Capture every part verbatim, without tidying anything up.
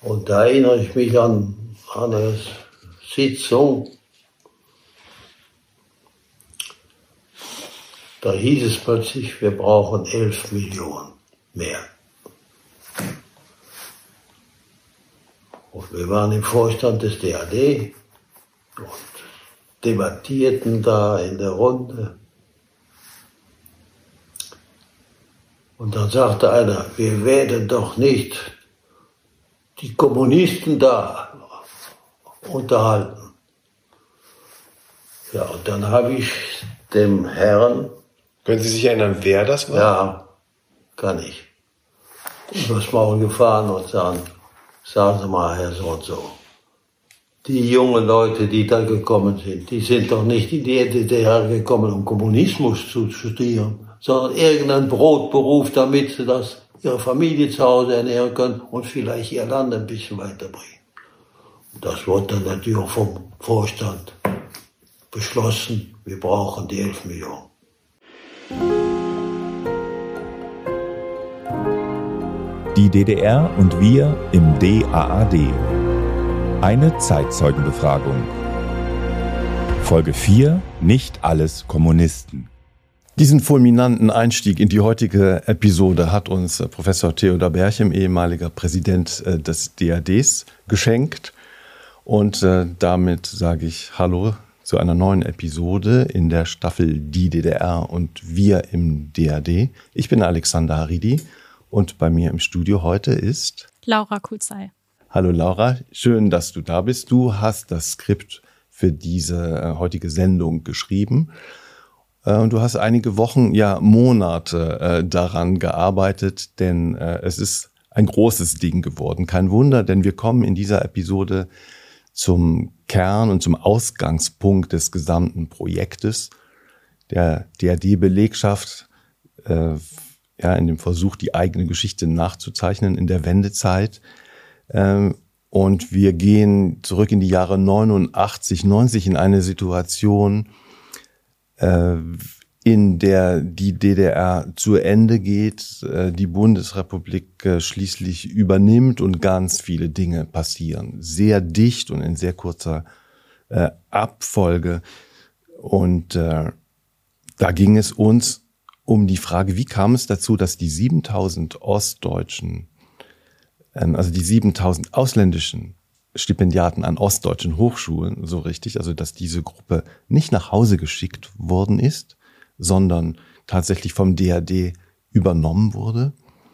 Und da erinnere ich mich an, an eine Sitzung, da hieß es plötzlich, wir brauchen elf Millionen mehr. Und wir waren im Vorstand des D A D und debattierten da in der Runde. Und dann sagte einer, wir werden doch nicht die Kommunisten da unterhalten. Ja, und dann habe ich dem Herrn... Können Sie sich erinnern, wer das war? Ja, kann ich. Übers Maul gefahren und sagen, sagen Sie mal, Herr so und so, die jungen Leute, die da gekommen sind, die sind doch nicht in die D D R gekommen, um Kommunismus zu studieren, sondern irgendeinen Brotberuf, damit sie das ihre Familie zu Hause ernähren können und vielleicht ihr Land ein bisschen weiterbringen. Und das wurde dann natürlich auch vom Vorstand beschlossen, wir brauchen die elf Millionen. Die D D R und wir im D A A D. Eine Zeitzeugenbefragung. Folge vier. Nicht alles Kommunisten. Diesen fulminanten Einstieg in die heutige Episode hat uns Professor Theodor Berchem, ehemaliger Präsident des D A Ds, geschenkt. Und äh, damit sage ich Hallo zu einer neuen Episode in der Staffel Die D D R und wir im D A D. Ich bin Alexander Haridi und bei mir im Studio heute ist Laura Kuzey. Hallo Laura, schön, dass du da bist. Du hast das Skript für diese äh, heutige Sendung geschrieben. Äh, und du hast einige Wochen, ja Monate äh, daran gearbeitet, denn äh, es ist ein großes Ding geworden. Kein Wunder, denn wir kommen in dieser Episode zum Kern und zum Ausgangspunkt des gesamten Projektes der D A D-Belegschaft, äh, ja, in dem Versuch, die eigene Geschichte nachzuzeichnen in der Wendezeit. Ähm, und wir gehen zurück in die Jahre neunundachtzig, neunzig in eine Situation, äh, in der die D D R zu Ende geht, äh, die Bundesrepublik äh, schließlich übernimmt und ganz viele Dinge passieren. Sehr dicht und in sehr kurzer äh, Abfolge. Und äh, da ging es uns um die Frage, wie kam es dazu, dass die siebentausend Ostdeutschen, ähm, also die siebentausend ausländischen Stipendiaten an ostdeutschen Hochschulen, so richtig, also dass diese Gruppe nicht nach Hause geschickt worden ist, sondern tatsächlich vom D A D übernommen wurde.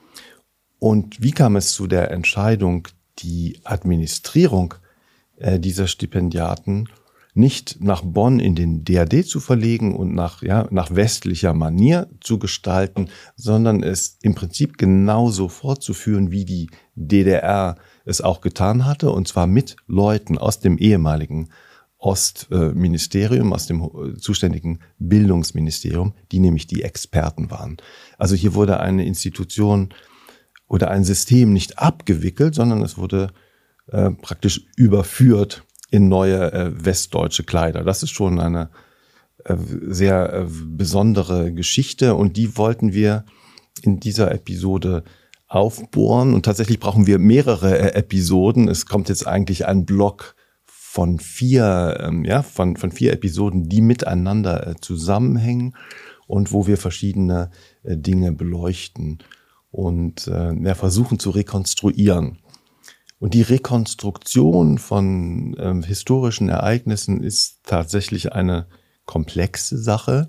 Und wie kam es zu der Entscheidung, die Administrierung äh, dieser Stipendiaten nicht nach Bonn in den D A D zu verlegen und nach, ja, nach westlicher Manier zu gestalten, sondern es im Prinzip genauso fortzuführen, wie die D D R es auch getan hatte, und zwar mit Leuten aus dem ehemaligen Ostministerium, aus dem zuständigen Bildungsministerium, die nämlich die Experten waren. Also hier wurde eine Institution oder ein System nicht abgewickelt, sondern es wurde äh, praktisch überführt in neue äh, westdeutsche Kleider. Das ist schon eine äh, sehr äh, besondere Geschichte, und die wollten wir in dieser Episode aufbohren. Und tatsächlich brauchen wir mehrere äh, Episoden. Es kommt jetzt eigentlich ein Block von vier, ähm, ja, von von vier Episoden, die miteinander äh, zusammenhängen und wo wir verschiedene äh, Dinge beleuchten und äh, ja, versuchen zu rekonstruieren. Und die Rekonstruktion von ähm, historischen Ereignissen ist tatsächlich eine komplexe Sache.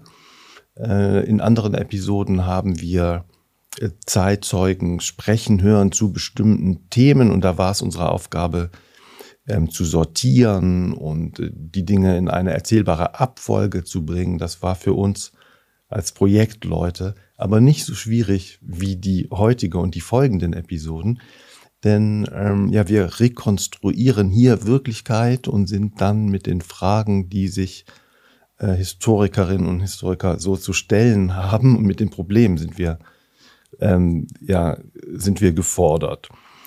Äh, in anderen Episoden haben wir äh, Zeitzeugen sprechen hören zu bestimmten Themen, und da war es unsere Aufgabe, ähm, zu sortieren und äh, die Dinge in eine erzählbare Abfolge zu bringen. Das war für uns als Projektleute aber nicht so schwierig wie die heutige und die folgenden Episoden. Denn ähm, ja, wir rekonstruieren hier Wirklichkeit und sind dann mit den Fragen, die sich äh, Historikerinnen und Historiker so zu stellen haben, und mit den Problemen sind wir ähm, ja sind wir gefordert.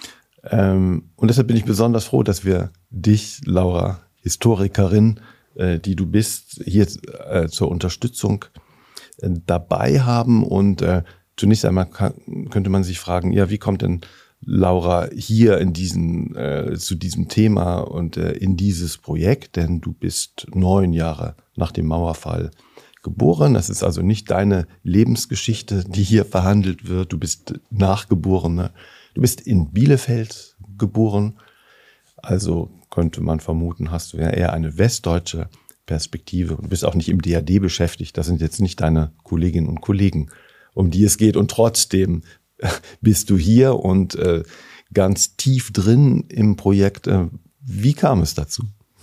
Ähm, und deshalb bin ich besonders froh, dass wir dich, Laura, Historikerin, äh, die du bist, hier äh, zur Unterstützung äh, dabei haben. Und äh, zunächst einmal kann, könnte man sich fragen, ja, wie kommt denn Laura, hier in diesen, äh, zu diesem Thema und äh, in dieses Projekt, denn du bist neun Jahre nach dem Mauerfall geboren. Das ist also nicht deine Lebensgeschichte, die hier verhandelt wird. Du bist Nachgeborene. Du bist in Bielefeld geboren. Also könnte man vermuten, hast du ja eher eine westdeutsche Perspektive und bist auch nicht im D A D beschäftigt. Das sind jetzt nicht deine Kolleginnen und Kollegen, um die es geht. Und trotzdem bist du hier und äh, ganz tief drin im Projekt. Äh, wie kam es dazu?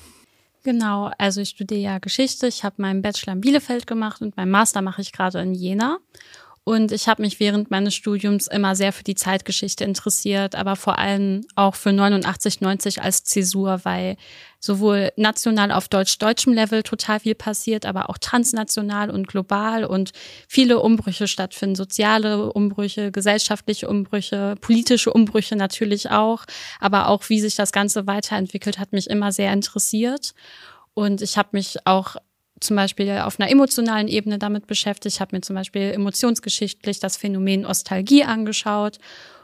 Genau, also ich studiere ja Geschichte. Ich habe meinen Bachelor in Bielefeld gemacht und meinen Master mache ich gerade in Jena. Und ich habe mich während meines Studiums immer sehr für die Zeitgeschichte interessiert, aber vor allem auch für neunundachtzig, neunzig als Zäsur, weil sowohl national auf deutsch-deutschem Level total viel passiert, aber auch transnational und global und viele Umbrüche stattfinden. Soziale Umbrüche, gesellschaftliche Umbrüche, politische Umbrüche natürlich auch, aber auch wie sich das Ganze weiterentwickelt, hat mich immer sehr interessiert. Und ich habe mich auch zum Beispiel auf einer emotionalen Ebene damit beschäftigt. Ich habe mir zum Beispiel emotionsgeschichtlich das Phänomen Nostalgie angeschaut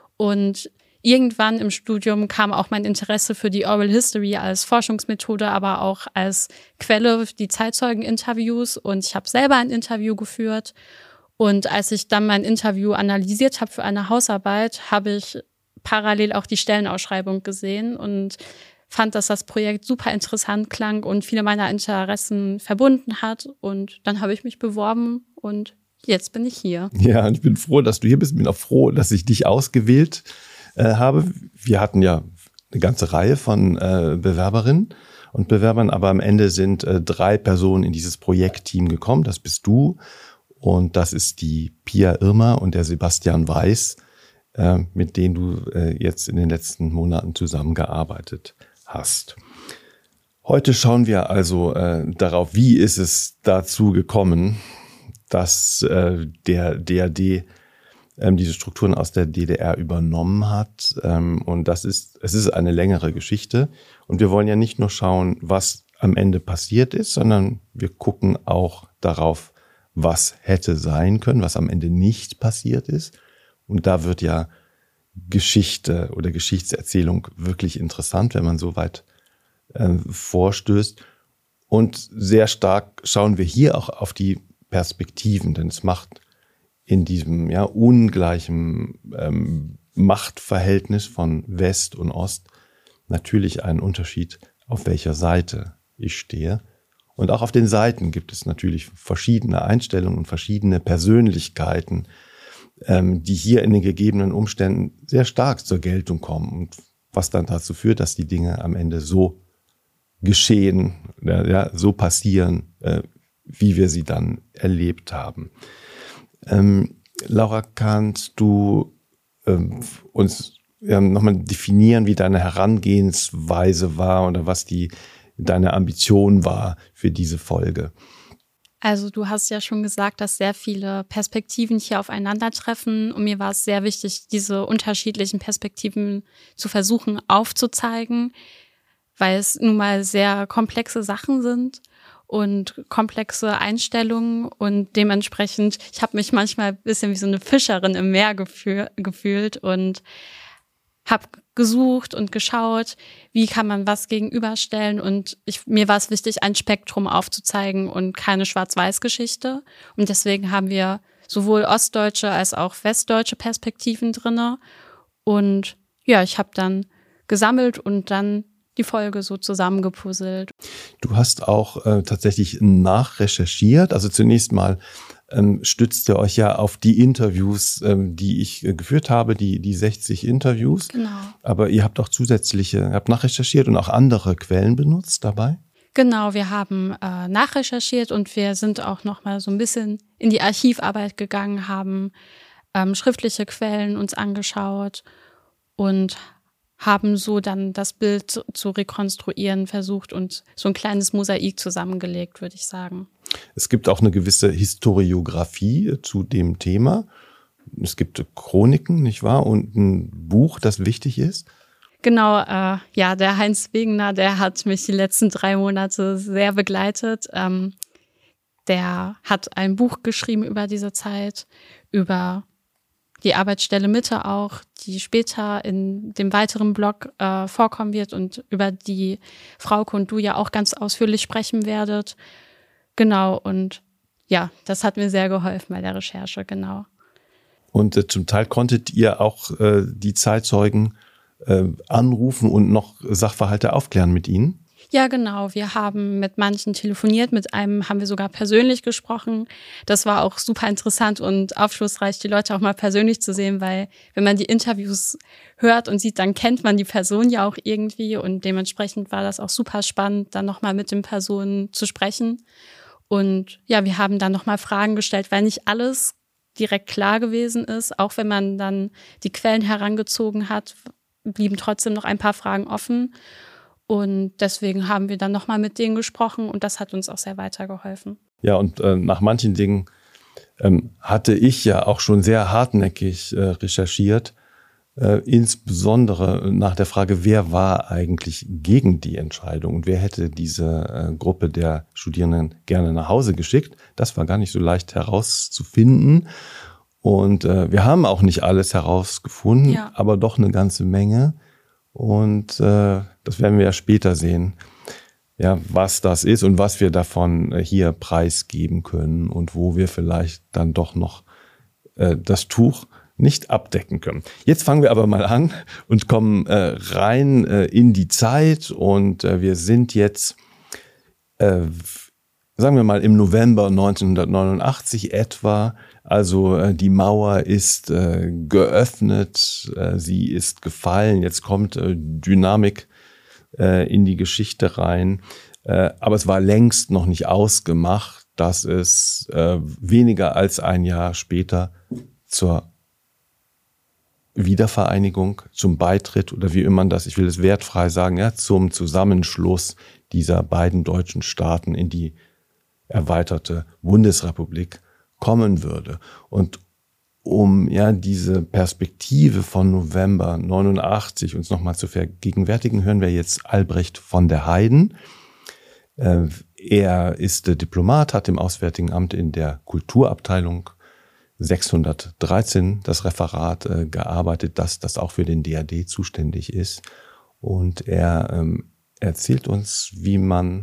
und irgendwann im Studium kam auch mein Interesse für die Oral History als Forschungsmethode, aber auch als Quelle, die Zeitzeugeninterviews, und ich habe selber ein Interview geführt und als ich dann mein Interview analysiert habe für eine Hausarbeit, habe ich parallel auch die Stellenausschreibung gesehen und fand, dass das Projekt super interessant klang und viele meiner Interessen verbunden hat. Und dann habe ich mich beworben und jetzt bin ich hier. Ja, ich bin froh, dass du hier bist. Ich bin auch froh, dass ich dich ausgewählt äh, habe. Wir hatten ja eine ganze Reihe von äh, Bewerberinnen und Bewerbern, aber am Ende sind äh, drei Personen in dieses Projektteam gekommen. Das bist du und das ist die Pia Irmer und der Sebastian Weiß, äh, mit denen du äh, jetzt in den letzten Monaten zusammengearbeitet hast. Heute schauen wir also äh, darauf, wie ist es dazu gekommen, dass äh, der D A D ähm, diese Strukturen aus der D D R übernommen hat. Ähm, und das ist, es ist eine längere Geschichte. Und wir wollen ja nicht nur schauen, was am Ende passiert ist, sondern wir gucken auch darauf, was hätte sein können, was am Ende nicht passiert ist. Und da wird ja Geschichte oder Geschichtserzählung wirklich interessant, wenn man so weit äh, vorstößt. Und sehr stark schauen wir hier auch auf die Perspektiven, denn es macht in diesem ja ungleichen ähm, Machtverhältnis von West und Ost natürlich einen Unterschied, auf welcher Seite ich stehe. Und auch auf den Seiten gibt es natürlich verschiedene Einstellungen und verschiedene Persönlichkeiten, die hier in den gegebenen Umständen sehr stark zur Geltung kommen und was dann dazu führt, dass die Dinge am Ende so geschehen, ja, so passieren, äh, wie wir sie dann erlebt haben. Ähm, Laura, kannst du ähm, uns ja, nochmal definieren, wie deine Herangehensweise war oder was die deine Ambition war für diese Folge? Also du hast ja schon gesagt, dass sehr viele Perspektiven hier aufeinandertreffen und mir war es sehr wichtig, diese unterschiedlichen Perspektiven zu versuchen aufzuzeigen, weil es nun mal sehr komplexe Sachen sind und komplexe Einstellungen und dementsprechend, ich habe mich manchmal ein bisschen wie so eine Fischerin im Meer gefühl, gefühlt und habe gesucht und geschaut, wie kann man was gegenüberstellen und ich, mir war es wichtig, ein Spektrum aufzuzeigen und keine Schwarz-Weiß-Geschichte und deswegen haben wir sowohl ostdeutsche als auch westdeutsche Perspektiven drinne und ja, ich habe dann gesammelt und dann die Folge so zusammengepuzzelt. Du hast auch äh, tatsächlich nachrecherchiert, also zunächst mal ähm, stützt ihr euch ja auf die Interviews, ähm, die ich äh, geführt habe, die die sechzig Interviews. Genau. Aber ihr habt auch zusätzliche, ihr habt nachrecherchiert und auch andere Quellen benutzt dabei? Genau, wir haben äh, nachrecherchiert und wir sind auch noch mal so ein bisschen in die Archivarbeit gegangen, haben ähm, schriftliche Quellen uns angeschaut und haben so dann das Bild zu, zu rekonstruieren versucht und so ein kleines Mosaik zusammengelegt, würde ich sagen. Es gibt auch eine gewisse Historiographie zu dem Thema. Es gibt Chroniken, nicht wahr? Und ein Buch, das wichtig ist. Genau, äh, ja, der Heinz Wegener, der hat mich die letzten drei Monate sehr begleitet. Ähm, der hat ein Buch geschrieben über diese Zeit, über die Arbeitsstelle Mitte auch, die später in dem weiteren Blog äh, vorkommen wird und über die Frauke und du ja auch ganz ausführlich sprechen werdet. Genau, und ja, das hat mir sehr geholfen bei der Recherche, genau. Und äh, zum Teil konntet ihr auch äh, die Zeitzeugen äh, anrufen und noch Sachverhalte aufklären mit ihnen? Ja, genau. Wir haben mit manchen telefoniert, mit einem haben wir sogar persönlich gesprochen. Das war auch super interessant und aufschlussreich, die Leute auch mal persönlich zu sehen, weil wenn man die Interviews hört und sieht, dann kennt man die Person ja auch irgendwie und dementsprechend war das auch super spannend, dann nochmal mit den Personen zu sprechen. Und ja, wir haben dann nochmal Fragen gestellt, weil nicht alles direkt klar gewesen ist. Auch wenn man dann die Quellen herangezogen hat, blieben trotzdem noch ein paar Fragen offen. Und deswegen haben wir dann nochmal mit denen gesprochen und das hat uns auch sehr weitergeholfen. Ja, und äh, nach manchen Dingen ähm, hatte ich ja auch schon sehr hartnäckig äh, recherchiert, äh, insbesondere nach der Frage, wer war eigentlich gegen die Entscheidung und wer hätte diese äh, Gruppe der Studierenden gerne nach Hause geschickt. Das war gar nicht so leicht herauszufinden. Und äh, wir haben auch nicht alles herausgefunden, ja. aber doch eine ganze Menge. Und äh, das werden wir ja später sehen, ja, was das ist und was wir davon äh, hier preisgeben können und wo wir vielleicht dann doch noch äh, das Tuch nicht abdecken können. Jetzt fangen wir aber mal an und kommen äh, rein äh, in die Zeit und äh, wir sind jetzt, äh, sagen wir mal, im November neunzehnhundertneunundachtzig etwa. Also äh, die Mauer ist äh, geöffnet, äh, sie ist gefallen, jetzt kommt äh, Dynamik äh, in die Geschichte rein. Äh, aber es war längst noch nicht ausgemacht, dass es äh, weniger als ein Jahr später zur Wiedervereinigung, zum Beitritt oder wie immer man das, ich will es wertfrei sagen, ja, zum Zusammenschluss dieser beiden deutschen Staaten in die erweiterte Bundesrepublik kommen würde. Und um ja diese Perspektive von November neunundachtzig uns nochmal zu vergegenwärtigen, hören wir jetzt Albrecht von der Heyden. Äh, er ist Diplomat, hat im Auswärtigen Amt in der Kulturabteilung sechshundertdreizehn das Referat äh, gearbeitet, das das auch für den D A D zuständig ist. Und er ähm, erzählt uns, wie man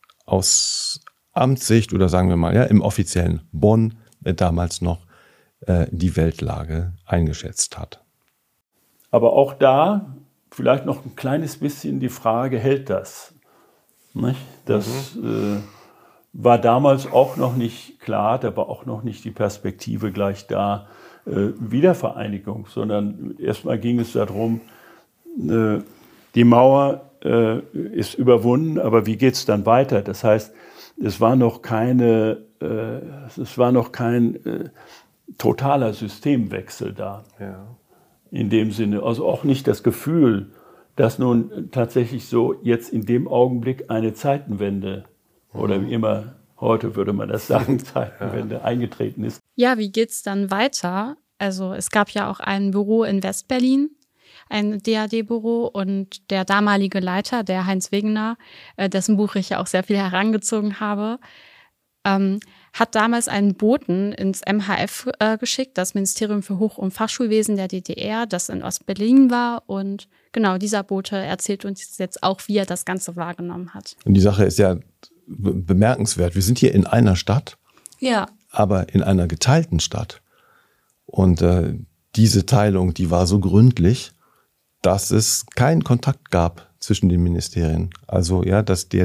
aus Amtssicht oder sagen wir mal ja im offiziellen Bonn äh, damals noch äh, die Weltlage eingeschätzt hat. Aber auch da vielleicht noch ein kleines bisschen die Frage, hält das? Nicht? Das mhm. äh, war damals auch noch nicht klar, da war auch noch nicht die Perspektive gleich da, äh, Wiedervereinigung, sondern erstmal ging es darum, äh, die Mauer äh, ist überwunden, aber wie geht es dann weiter? Das heißt, es war noch keine, äh, es war noch kein äh, totaler Systemwechsel da. Ja. In dem Sinne, also auch nicht das Gefühl, dass nun tatsächlich so jetzt in dem Augenblick eine Zeitenwende mhm. oder wie immer heute würde man das sagen, Zeitenwende ja. eingetreten ist. Ja, wie geht's dann weiter? Also es gab ja auch ein Büro in West-Berlin, ein D A D-Büro und der damalige Leiter, der Heinz Wegener, äh, dessen Buch ich ja auch sehr viel herangezogen habe, ähm, hat damals einen Boten ins M H F äh, geschickt, das Ministerium für Hoch- und Fachschulwesen der D D R, das in Ost-Berlin war. Und genau, dieser Bote erzählt uns jetzt auch, wie er das Ganze wahrgenommen hat. Und die Sache ist ja bemerkenswert. Wir sind hier in einer Stadt, ja. aber in einer geteilten Stadt. Und äh, diese Teilung, die war so gründlich, dass es keinen Kontakt gab zwischen den Ministerien. Also ja, das D A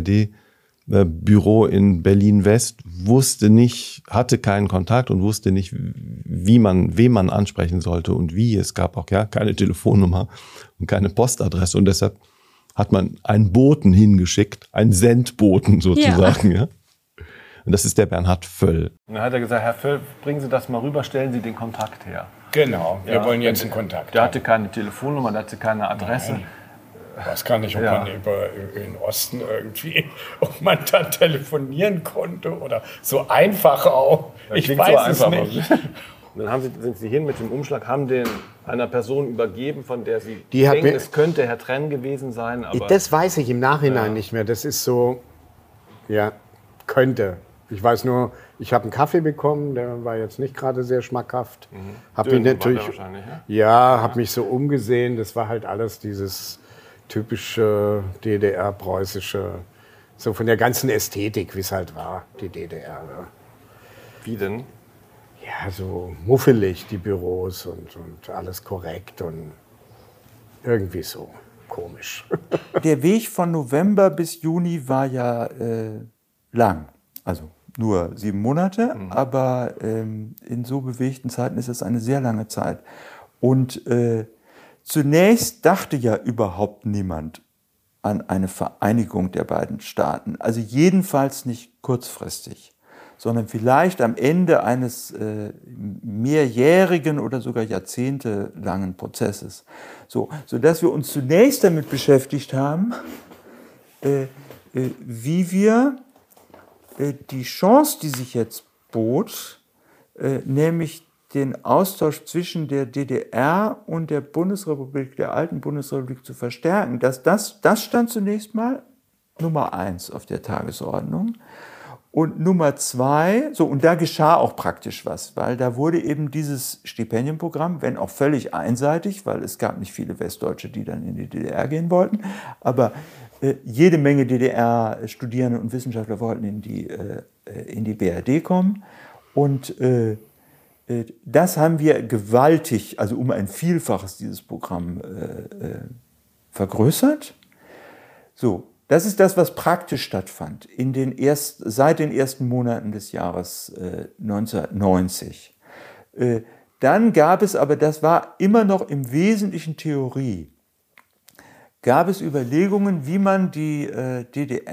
D-Büro in Berlin-West wusste nicht, hatte keinen Kontakt und wusste nicht, wie man, wen man ansprechen sollte und wie. Es gab auch ja keine Telefonnummer und keine Postadresse und deshalb hat man einen Boten hingeschickt, einen Sendboten sozusagen. Ja. Ja. Und das ist der Bernhard Völl. Und dann hat er gesagt, Herr Völl, bringen Sie das mal rüber, stellen Sie den Kontakt her. Genau, wir ja, wollen jetzt einen Kontakt. Der hatte keine Telefonnummer, der hatte keine Adresse. Nein. Ich weiß gar nicht, ob ja. man über den Osten irgendwie, ob man dann telefonieren konnte oder so einfach auch. Das ich weiß so es nicht. Dann haben Sie, sind Sie hin mit dem Umschlag, haben den einer Person übergeben, von der Sie Die denken, mir, es könnte Herr Trenn gewesen sein. Aber das weiß ich im Nachhinein ja. nicht mehr. Das ist so, ja, könnte. Ich weiß nur, ich habe einen Kaffee bekommen, der war jetzt nicht gerade sehr schmackhaft. Mhm. Hab mich natürlich, wahrscheinlich, ja, ja habe mich so umgesehen. Das war halt alles dieses typische D D R-preußische, so von der ganzen Ästhetik, wie es halt war, die D D R. Ne? Wie denn? Ja, so muffelig, die Büros und, und alles korrekt und irgendwie so komisch. Der Weg von November bis Juni war ja äh, lang, also nur sieben Monate, mhm. aber ähm, in so bewegten Zeiten ist es eine sehr lange Zeit. Und äh, zunächst dachte ja überhaupt niemand an eine Vereinigung der beiden Staaten, also jedenfalls nicht kurzfristig, sondern vielleicht am Ende eines äh, mehrjährigen oder sogar jahrzehntelangen Prozesses. So, sodass wir uns zunächst damit beschäftigt haben, äh, äh, wie wir äh, die Chance, die sich jetzt bot, äh, nämlich den Austausch zwischen der D D R und der Bundesrepublik, der alten Bundesrepublik zu verstärken, dass das, das stand zunächst mal Nummer eins auf der Tagesordnung. Und Nummer zwei, so, und da geschah auch praktisch was, weil da wurde eben dieses Stipendienprogramm, wenn auch völlig einseitig, weil es gab nicht viele Westdeutsche, die dann in die D D R gehen wollten, aber äh, jede Menge D D R-Studierende und Wissenschaftler wollten in die, äh, in die B R D kommen. Und äh, äh, das haben wir gewaltig, also um ein Vielfaches dieses Programm äh, äh, vergrößert. So. Das ist das, was praktisch stattfand in den erst, seit den ersten Monaten des Jahres äh, neunzehnhundertneunzig. Äh, dann gab es aber, das war immer noch im Wesentlichen Theorie, gab es Überlegungen, wie man die äh, D D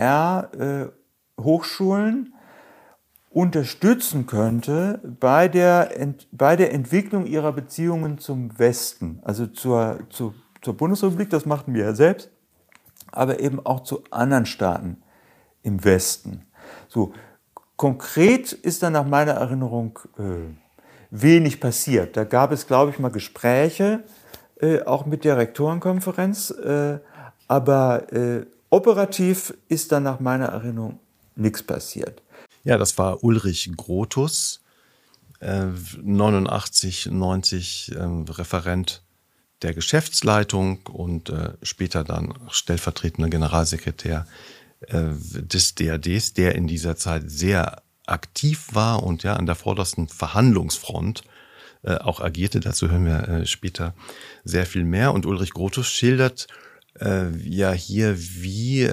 R-Hochschulen äh, unterstützen könnte bei der, Ent, bei der Entwicklung ihrer Beziehungen zum Westen, also zur, zur, zur Bundesrepublik, das machten wir ja selbst, aber eben auch zu anderen Staaten im Westen. So, konkret ist dann nach meiner Erinnerung äh, wenig passiert. Da gab es, glaube ich, mal Gespräche, äh, auch mit der Rektorenkonferenz, äh, aber äh, operativ ist dann nach meiner Erinnerung nichts passiert. Ja, das war Ulrich Grotus, äh, neunundachtzig, neunzig äh, Referent der Geschäftsleitung und äh, später dann stellvertretender Generalsekretär äh, des D R Ds, der in dieser Zeit sehr aktiv war und ja an der vordersten Verhandlungsfront äh, auch agierte. Dazu hören wir äh, später sehr viel mehr. Und Ulrich Grotus schildert äh, ja hier, wie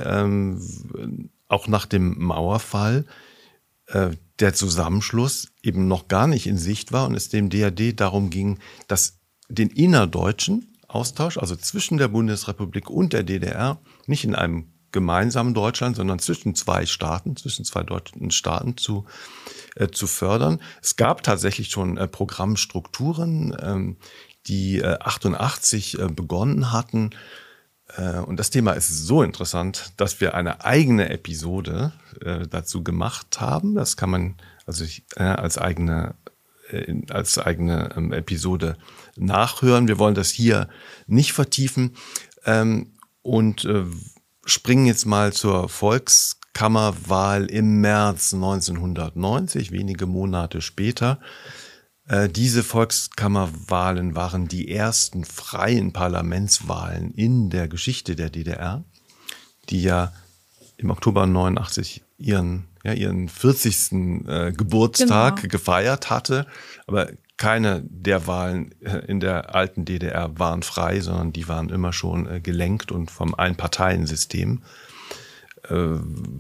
ähm, auch nach dem Mauerfall äh, der Zusammenschluss eben noch gar nicht in Sicht war und es dem D R D darum ging, dass den innerdeutschen Austausch, also zwischen der Bundesrepublik und der D D R, nicht in einem gemeinsamen Deutschland, sondern zwischen zwei Staaten, zwischen zwei deutschen Staaten zu, äh, zu fördern. Es gab tatsächlich schon äh, Programmstrukturen, ähm, die äh, achtundachtzig äh, begonnen hatten. Äh, und das Thema ist so interessant, dass wir eine eigene Episode äh, dazu gemacht haben. Das kann man also äh, als eigene als eigene ähm, Episode nachhören. Wir wollen das hier nicht vertiefen ähm, und äh, springen jetzt mal zur Volkskammerwahl im März neunzehnhundertneunzig, wenige Monate später. Äh, diese Volkskammerwahlen waren die ersten freien Parlamentswahlen in der Geschichte der D D R, die ja im Oktober neunundachtzig ihren ja, ihren vierzigsten Äh, Geburtstag genau. gefeiert hatte. Aber keine der Wahlen in der alten D D R waren frei, sondern die waren immer schon äh, gelenkt und vom Einparteiensystem äh,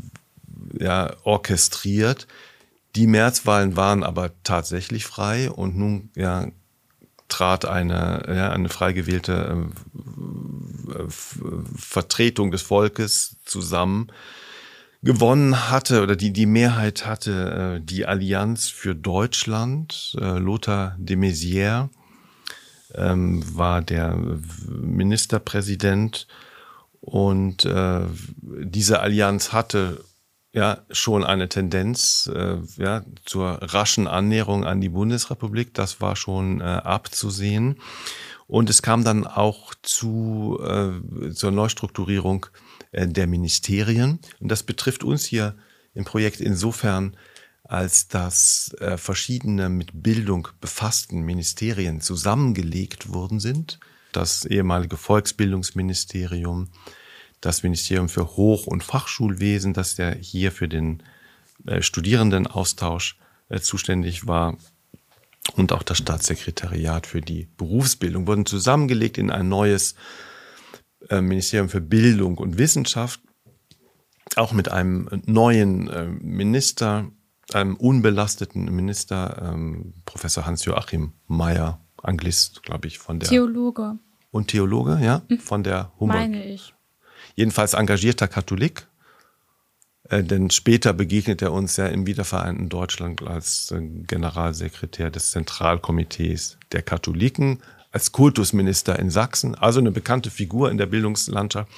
ja, orchestriert. Die Märzwahlen waren aber tatsächlich frei und nun ja, trat eine, ja, eine frei gewählte äh, Vertretung des Volkes zusammen. Gewonnen hatte oder die die Mehrheit hatte äh, die Allianz für Deutschland. Äh, Lothar de Maizière ähm, war der Ministerpräsident und äh, diese Allianz hatte ja schon eine Tendenz äh, ja zur raschen Annäherung an die Bundesrepublik. Das war schon äh, abzusehen und es kam dann auch zu äh, zur Neustrukturierung der Ministerien. Und das betrifft uns hier im Projekt insofern, als dass äh, verschiedene mit Bildung befassten Ministerien zusammengelegt worden sind. Das ehemalige Volksbildungsministerium, das Ministerium für Hoch- und Fachschulwesen, das ja hier für den äh, Studierendenaustausch äh, zuständig war, und auch das Staatssekretariat für die Berufsbildung wurden zusammengelegt in ein neues äh, Ministerium für Bildung und Wissenschaft, auch mit einem neuen äh, Minister, einem unbelasteten Minister, ähm, Professor Hans-Joachim Meyer, Anglist, glaube ich, von der... Theologe. Und Theologe, ja, von der Humboldt. Meine ich. Jedenfalls engagierter Katholik, äh, denn später begegnet er uns ja im wiedervereinten Deutschland als äh, Generalsekretär des Zentralkomitees der Katholiken, als Kultusminister in Sachsen, also eine bekannte Figur in der Bildungslandschaft.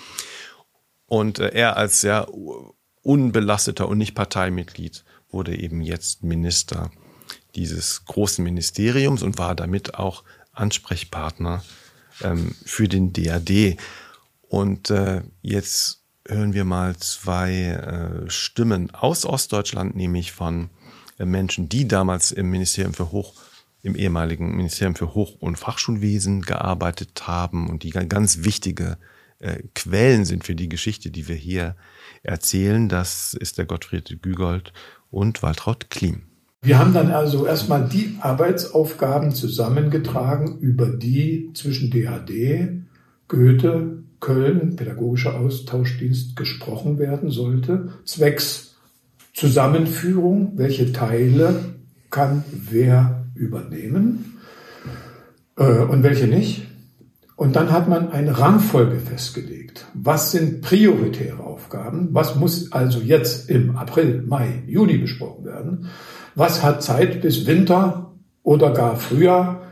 Und äh, er als sehr unbelasteter und nicht Parteimitglied wurde eben jetzt Minister dieses großen Ministeriums und war damit auch Ansprechpartner ähm, für den D A D. Und äh, jetzt hören wir mal zwei äh, Stimmen aus Ostdeutschland, nämlich von äh, Menschen, die damals im Ministerium für Hoch, im ehemaligen Ministerium für Hoch- und Fachschulwesen gearbeitet haben und die ganz wichtige äh, Quellen sind für die Geschichte, die wir hier erzählen. Das ist der Gottfried Gügold und Waltraud Klim. Wir haben dann also erstmal die Arbeitsaufgaben zusammengetragen, über die zwischen D A D, Goethe, Köln, pädagogischer Austauschdienst gesprochen werden sollte, zwecks Zusammenführung, welche Teile kann wer übernehmen äh, und welche nicht. Und dann hat man eine Rangfolge festgelegt. Was sind prioritäre Aufgaben? Was muss also jetzt im April, Mai, Juni besprochen werden? Was hat Zeit bis Winter oder gar Frühjahr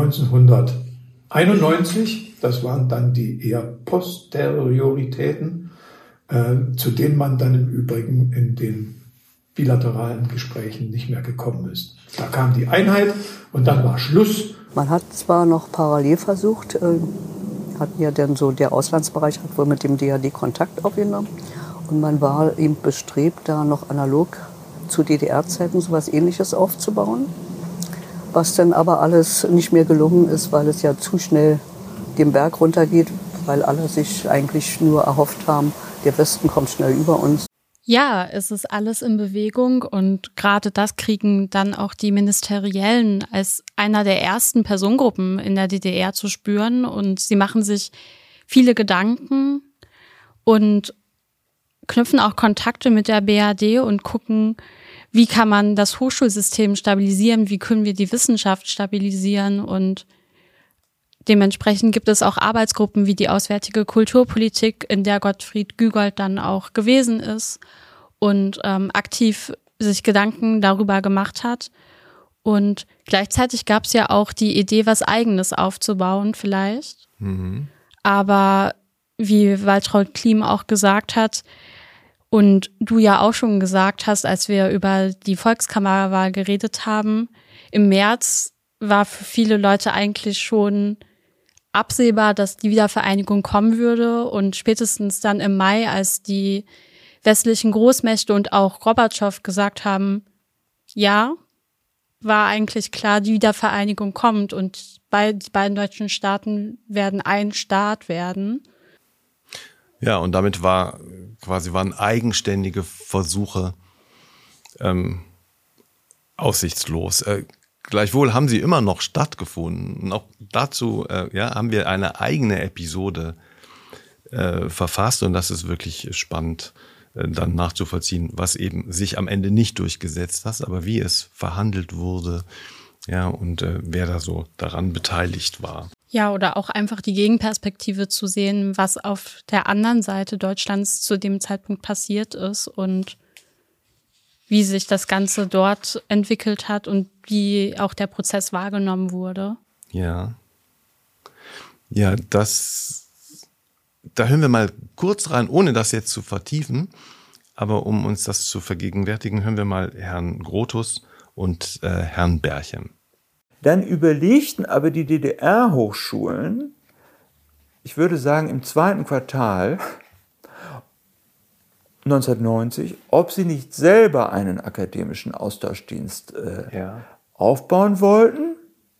neunzehnhunderteinundneunzig? Das waren dann die eher Posterioritäten, äh, zu denen man dann im Übrigen in den bilateralen Gesprächen nicht mehr gekommen ist. Da kam die Einheit und dann war Schluss. Man hat zwar noch parallel versucht, äh, hatten ja dann so, der Auslandsbereich hat wohl mit dem D A D Kontakt aufgenommen und man war eben bestrebt, da noch analog zu D D R-Zeiten so etwas Ähnliches aufzubauen, was dann aber alles nicht mehr gelungen ist, weil es ja zu schnell den Berg runtergeht, weil alle sich eigentlich nur erhofft haben, der Westen kommt schnell über uns. Ja, es ist alles in Bewegung und gerade das kriegen dann auch die Ministeriellen als einer der ersten Personengruppen in der D D R zu spüren und sie machen sich viele Gedanken und knüpfen auch Kontakte mit der B A D und gucken, wie kann man das Hochschulsystem stabilisieren, wie können wir die Wissenschaft stabilisieren und dementsprechend gibt es auch Arbeitsgruppen wie die Auswärtige Kulturpolitik, in der Gottfried Gügold dann auch gewesen ist und ähm, aktiv sich Gedanken darüber gemacht hat. Und gleichzeitig gab es ja auch die Idee, was Eigenes aufzubauen vielleicht. Mhm. Aber wie Waltraud Klim auch gesagt hat und du ja auch schon gesagt hast, als wir über die Volkskammerwahl geredet haben, im März war für viele Leute eigentlich schon absehbar, dass die Wiedervereinigung kommen würde und spätestens dann im Mai, als die westlichen Großmächte und auch Gorbatschow gesagt haben, ja, war eigentlich klar, die Wiedervereinigung kommt und die beiden deutschen Staaten werden ein Staat werden. Ja, und damit war quasi waren eigenständige Versuche ähm, aussichtslos. Äh, Gleichwohl haben sie immer noch stattgefunden. Und auch dazu äh, ja, haben wir eine eigene Episode äh, verfasst. Und das ist wirklich spannend, äh, dann nachzuvollziehen, was eben sich am Ende nicht durchgesetzt hat, aber wie es verhandelt wurde, ja, und äh, wer da so daran beteiligt war. Ja, oder auch einfach die Gegenperspektive zu sehen, was auf der anderen Seite Deutschlands zu dem Zeitpunkt passiert ist und wie sich das Ganze dort entwickelt hat und wie auch der Prozess wahrgenommen wurde. Ja. Ja, das, da hören wir mal kurz rein, ohne das jetzt zu vertiefen. Aber um uns das zu vergegenwärtigen, hören wir mal Herrn Grothus und äh, Herrn Berchem. Dann überlegten aber die D D R-Hochschulen, ich würde sagen im zweiten Quartal, neunzehnhundertneunzig, ob sie nicht selber einen akademischen Austauschdienst äh, Ja. aufbauen wollten.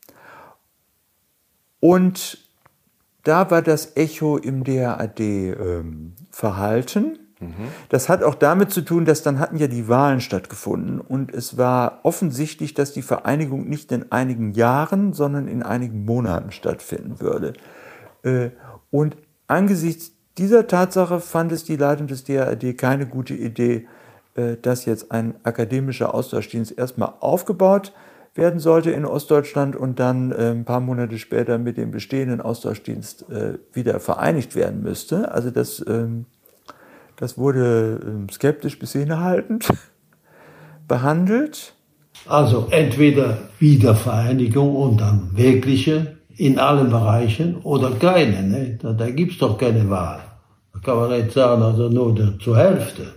Und da war das Echo im D R A D ähm, verhalten. Das hat auch damit zu tun, dass dann hatten ja die Wahlen stattgefunden und es war offensichtlich, dass die Vereinigung nicht in einigen Jahren, sondern in einigen Monaten stattfinden würde. Äh, Und angesichts dieser Tatsache fand es die Leitung des D R A D keine gute Idee, äh, dass jetzt ein akademischer Austauschdienst erstmal aufgebaut werden sollte in Ostdeutschland und dann äh, ein paar Monate später mit dem bestehenden Austauschdienst äh, wieder vereinigt werden müsste. Also das, ähm, das wurde ähm, skeptisch bis hinhaltend behandelt. Also entweder Wiedervereinigung und dann wirkliche in allen Bereichen oder keine. Ne? Da, da gibt es doch keine Wahl. Da kann man nicht sagen, also nur der, zur Hälfte.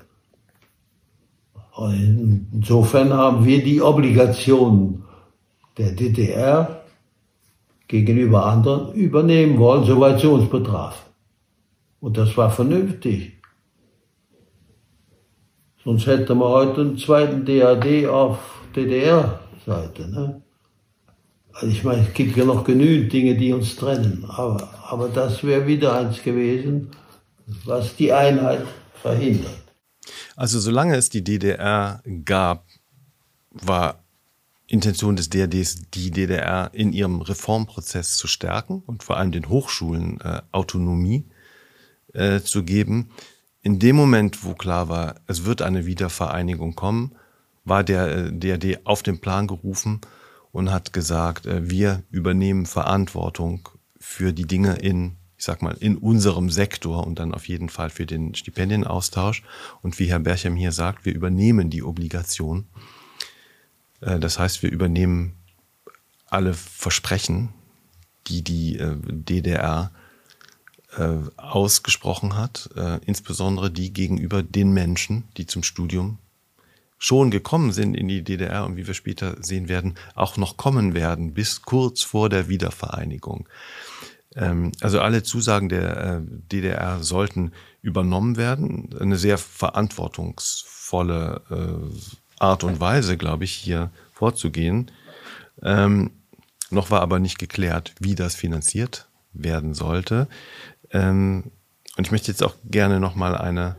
Und insofern haben wir die Obligation der D D R gegenüber anderen übernehmen wollen, soweit sie uns betraf. Und das war vernünftig. Sonst hätten wir heute einen zweiten D A D auf D D R-Seite. Ne? Also ich meine, es gibt ja noch genügend Dinge, die uns trennen. Aber, aber das wäre wieder eins gewesen, was die Einheit verhindert. Also solange es die D D R gab, war Intention des D R Ds, die D D R in ihrem Reformprozess zu stärken und vor allem den Hochschulen äh, Autonomie äh, zu geben. In dem Moment, wo klar war, es wird eine Wiedervereinigung kommen, war der äh, D R D auf den Plan gerufen und hat gesagt, äh, wir übernehmen Verantwortung für die Dinge in, ich sag mal, in unserem Sektor und dann auf jeden Fall für den Stipendienaustausch. Und wie Herr Berchem hier sagt, wir übernehmen die Obligation. Das heißt, wir übernehmen alle Versprechen, die die D D R ausgesprochen hat, insbesondere die gegenüber den Menschen, die zum Studium schon gekommen sind in die D D R und wie wir später sehen werden, auch noch kommen werden, bis kurz vor der Wiedervereinigung. Also alle Zusagen der D D R sollten übernommen werden. Eine sehr verantwortungsvolle Art und Weise, glaube ich, hier vorzugehen. Ähm, noch war aber nicht geklärt, wie das finanziert werden sollte. Ähm, und ich möchte jetzt auch gerne noch mal eine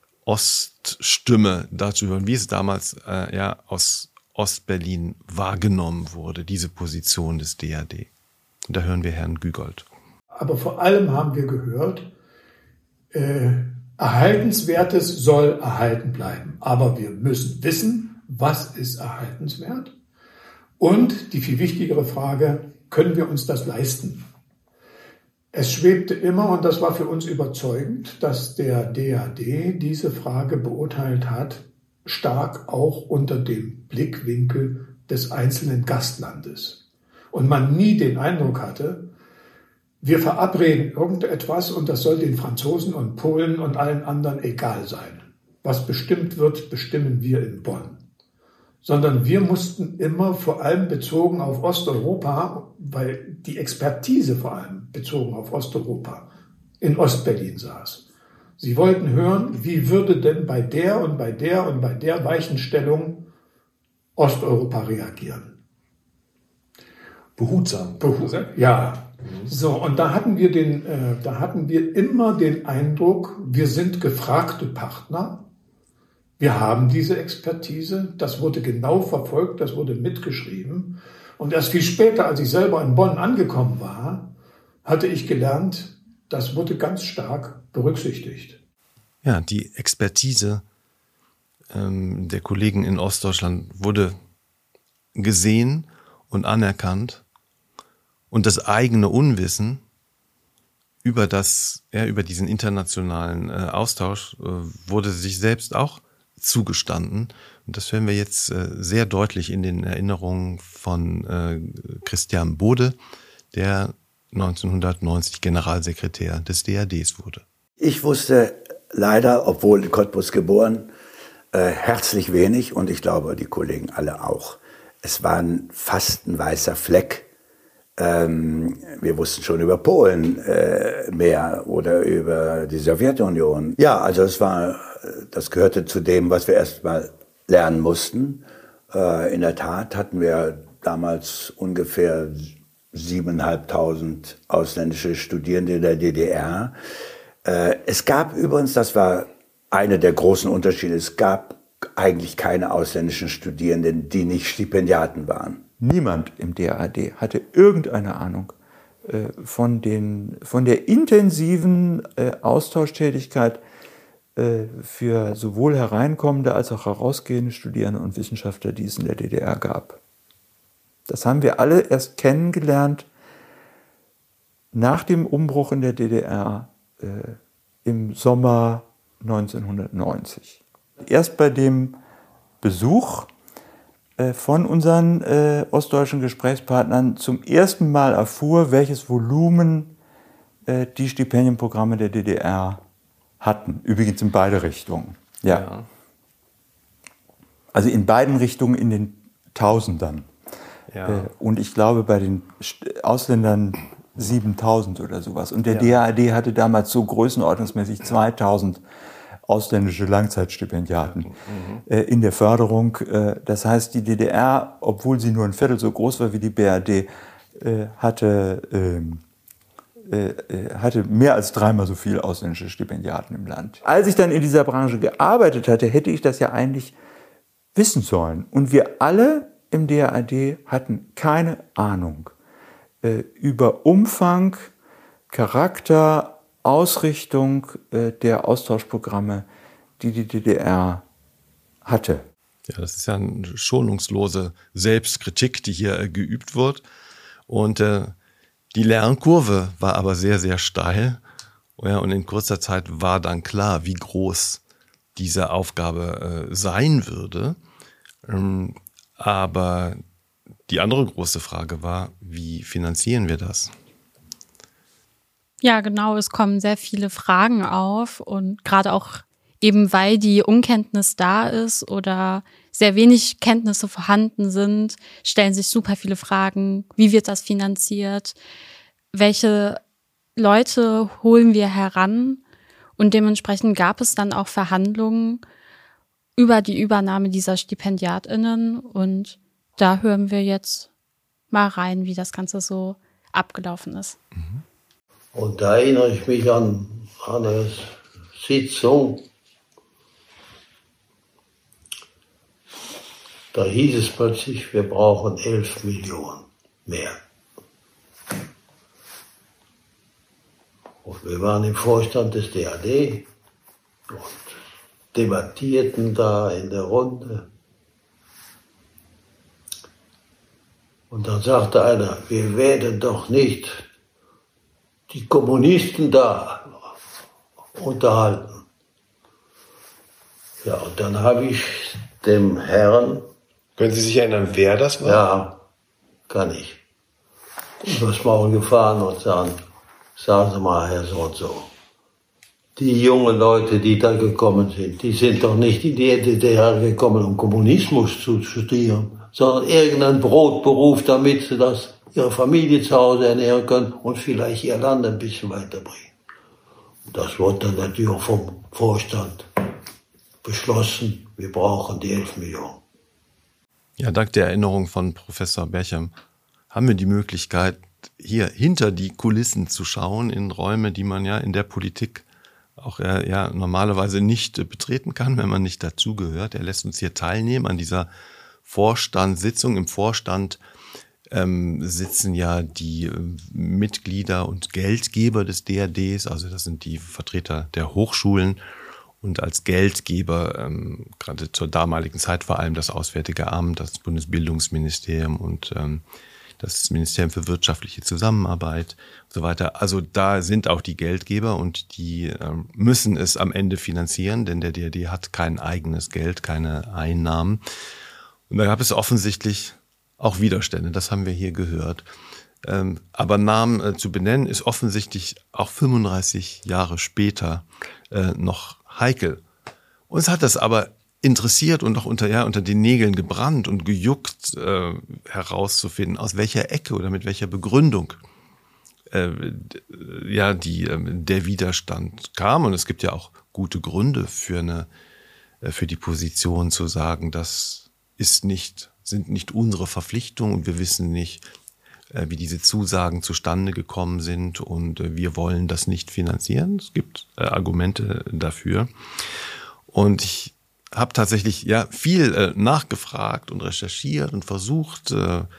Oststimme dazu hören, wie es damals äh, ja aus Ostberlin wahrgenommen wurde, diese Position des D R D. Und da hören wir Herrn Gügold. Aber vor allem haben wir gehört, äh, Erhaltenswertes soll erhalten bleiben. Aber wir müssen wissen, was ist erhaltenswert? Und die viel wichtigere Frage, können wir uns das leisten? Es schwebte immer, und das war für uns überzeugend, dass der D R D diese Frage beurteilt hat, stark auch unter dem Blickwinkel des einzelnen Gastlandes. Und man nie den Eindruck hatte, wir verabreden irgendetwas und das soll den Franzosen und Polen und allen anderen egal sein. Was bestimmt wird, bestimmen wir in Bonn. Sondern wir mussten immer vor allem bezogen auf Osteuropa, weil die Expertise vor allem bezogen auf Osteuropa in Ostberlin saß. Sie wollten hören, wie würde denn bei der und bei der und bei der Weichenstellung Osteuropa reagieren. Behutsam. Behutsam, ja. So, und da hatten wir den, äh, da hatten wir immer den Eindruck, wir sind gefragte Partner. Wir haben diese Expertise, das wurde genau verfolgt, das wurde mitgeschrieben. Und erst viel später, als ich selber in Bonn angekommen war, hatte ich gelernt, das wurde ganz stark berücksichtigt. Ja, die Expertise ähm, der Kollegen in Ostdeutschland wurde gesehen und anerkannt. Und das eigene Unwissen über das, ja, über diesen internationalen äh, Austausch äh, wurde sich selbst auch zugestanden. Und das hören wir jetzt äh, sehr deutlich in den Erinnerungen von äh, Christian Bode, der neunzehnhundertneunzig Generalsekretär des D R Ds wurde. Ich wusste leider, obwohl in Cottbus geboren, äh, herzlich wenig und ich glaube, die Kollegen alle auch. Es war fast ein weißer Fleck. Ähm, wir wussten schon über Polen äh, mehr oder über die Sowjetunion. Ja, also es war das gehörte zu dem, was wir erst mal lernen mussten. Äh, in der Tat hatten wir damals ungefähr siebeneinhalbtausend ausländische Studierende in der D D R. Äh, es gab übrigens, das war einer der großen Unterschiede, es gab eigentlich keine ausländischen Studierenden, die nicht Stipendiaten waren. Niemand im D A D hatte irgendeine Ahnung äh, von, den, von der intensiven äh, Austauschtätigkeit äh, für sowohl hereinkommende als auch herausgehende Studierende und Wissenschaftler, die es in der D D R gab. Das haben wir alle erst kennengelernt nach dem Umbruch in der D D R äh, im Sommer neunzehnhundertneunzig. Erst bei dem Besuch äh, von unseren äh, ostdeutschen Gesprächspartnern zum ersten Mal erfuhr, welches Volumen äh, die Stipendienprogramme der D D R hatten. Übrigens in beide Richtungen. Ja. Ja. Also in beiden Richtungen in den Tausendern. Ja. Äh, und ich glaube bei den Ausländern siebentausend oder sowas. Und der ja. D A D hatte damals so größenordnungsmäßig zweitausend ausländische Langzeitstipendiaten mhm. äh, in der Förderung. Äh, das heißt, die D D R, obwohl sie nur ein Viertel so groß war wie die B R D, äh, hatte, äh, äh, hatte mehr als dreimal so viele ausländische Stipendiaten im Land. Als ich dann in dieser Branche gearbeitet hatte, hätte ich das ja eigentlich wissen sollen. Und wir alle im D A D hatten keine Ahnung äh, über Umfang, Charakter, Ausrichtung äh, der Austauschprogramme, die die D D R hatte. Ja, das ist ja eine schonungslose Selbstkritik, die hier äh, geübt wird. Und äh, die Lernkurve war aber sehr, sehr steil. Ja, und in kurzer Zeit war dann klar, wie groß diese Aufgabe äh, sein würde. Ähm, aber die andere große Frage war, wie finanzieren wir das? Ja, genau, es kommen sehr viele Fragen auf und gerade auch eben, weil die Unkenntnis da ist oder sehr wenig Kenntnisse vorhanden sind, stellen sich super viele Fragen. Wie wird das finanziert? Welche Leute holen wir heran? Und dementsprechend gab es dann auch Verhandlungen über die Übernahme dieser StipendiatInnen und da hören wir jetzt mal rein, wie das Ganze so abgelaufen ist. Mhm. Und da erinnere ich mich an, an eine Sitzung, da hieß es plötzlich, wir brauchen elf Millionen mehr. Und wir waren im Vorstand des D A D und debattierten da in der Runde. Und dann sagte einer, wir werden doch nicht die Kommunisten da unterhalten. Ja, und dann habe ich dem Herrn... Können Sie sich erinnern, wer das war? Ja, kann ich. Übers Maul gefahren und sagen, sagen Sie mal, Herr so und so, die jungen Leute, die da gekommen sind, die sind doch nicht in die D D R gekommen, um Kommunismus zu studieren, sondern irgendeinen Brotberuf, damit sie das ihre Familie zu Hause ernähren können und vielleicht ihr Land ein bisschen weiterbringen. Und das wurde dann natürlich auch vom Vorstand beschlossen, wir brauchen die elf Millionen. Ja, dank der Erinnerung von Professor Berchem haben wir die Möglichkeit, hier hinter die Kulissen zu schauen, in Räume, die man ja in der Politik auch äh, ja normalerweise nicht äh, betreten kann, wenn man nicht dazugehört. Er lässt uns hier teilnehmen an dieser Vorstandssitzung. Im Vorstand ähm, sitzen ja die äh, Mitglieder und Geldgeber des D A Ds, also das sind die Vertreter der Hochschulen und als Geldgeber, ähm, gerade zur damaligen Zeit vor allem das Auswärtige Amt, das Bundesbildungsministerium und ähm, das Ministerium für wirtschaftliche Zusammenarbeit und so weiter. Also da sind auch die Geldgeber und die ähm, müssen es am Ende finanzieren, denn der D A D hat kein eigenes Geld, keine Einnahmen. Und da gab es offensichtlich auch Widerstände, das haben wir hier gehört. Ähm, aber Namen äh, zu benennen ist offensichtlich auch fünfunddreißig Jahre später äh, noch heikel. Uns hat das aber interessiert und auch unter, ja, unter den Nägeln gebrannt und gejuckt, äh, herauszufinden, aus welcher Ecke oder mit welcher Begründung äh, ja, die, äh, der Widerstand kam. Und es gibt ja auch gute Gründe für eine für die Position zu sagen, das ist nicht, sind nicht unsere Verpflichtungen und wir wissen nicht, wie diese Zusagen zustande gekommen sind und wir wollen das nicht finanzieren. Es gibt Argumente dafür. Und ich habe tatsächlich ja viel nachgefragt und recherchiert und versucht,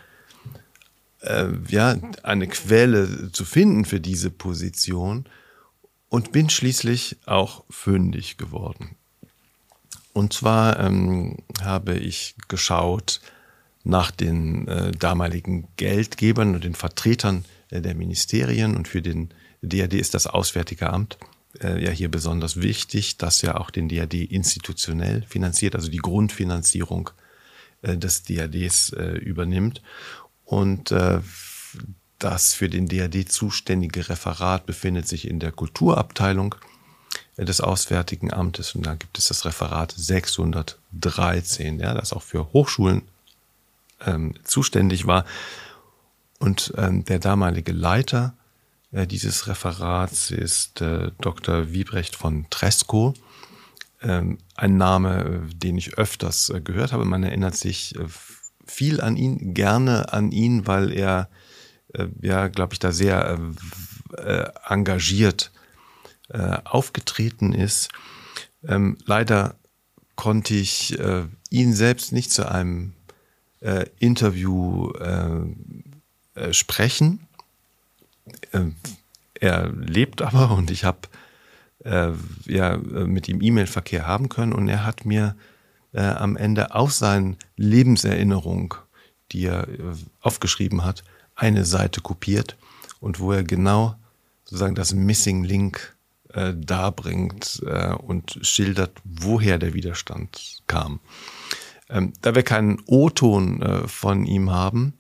ja, eine Quelle zu finden für diese Position und bin schließlich auch fündig geworden. Und zwar ähm, habe ich geschaut nach den äh, damaligen Geldgebern und den Vertretern äh, der Ministerien, und für den D A D ist das Auswärtige Amt äh, ja hier besonders wichtig, das ja auch den D A D institutionell finanziert, also die Grundfinanzierung äh, des D A Ds äh, übernimmt. Und äh, das für den D A D zuständige Referat befindet sich in der Kulturabteilung des Auswärtigen Amtes. Und da gibt es das Referat sechshundertdreizehn, ja, das auch für Hochschulen ähm, zuständig war. Und ähm, der damalige Leiter äh, dieses Referats ist äh, Doktor Wiebrecht von Treschow. Ähm, ein Name, den ich öfters äh, gehört habe. Man erinnert sich äh, viel an ihn, gerne an ihn, weil er, äh, ja, glaube ich, da sehr äh, engagiert äh, aufgetreten ist. Ähm, leider konnte ich äh, ihn selbst nicht zu einem äh, Interview äh, äh, sprechen. Äh, er lebt aber und ich habe äh, ja, mit ihm E-Mail-Verkehr haben können und er hat mir Äh, am Ende aus seinen Lebenserinnerungen, die er äh, aufgeschrieben hat, eine Seite kopiert und wo er genau sozusagen das Missing Link äh, darbringt äh, und schildert, woher der Widerstand kam. Ähm, da wir keinen O-Ton äh, von ihm haben,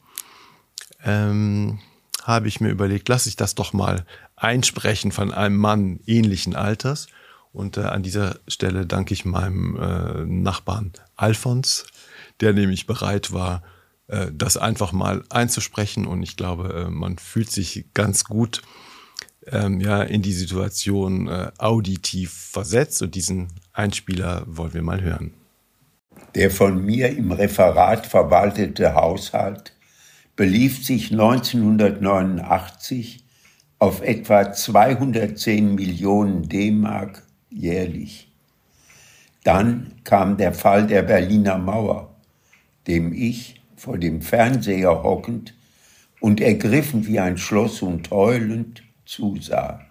ähm, habe ich mir überlegt, lasse ich das doch mal einsprechen von einem Mann ähnlichen Alters. Und äh, an dieser Stelle danke ich meinem äh, Nachbarn Alfons, der nämlich bereit war, äh, das einfach mal einzusprechen. Und ich glaube, äh, man fühlt sich ganz gut ähm, ja, in die Situation äh, auditiv versetzt. Und diesen Einspieler wollen wir mal hören. Der von mir im Referat verwaltete Haushalt belief sich neunzehnhundertneunundachtzig auf etwa zweihundertzehn Millionen D-Mark jährlich. Dann kam der Fall der Berliner Mauer, dem ich vor dem Fernseher hockend und ergriffen wie ein Schlosshund heulend zusah.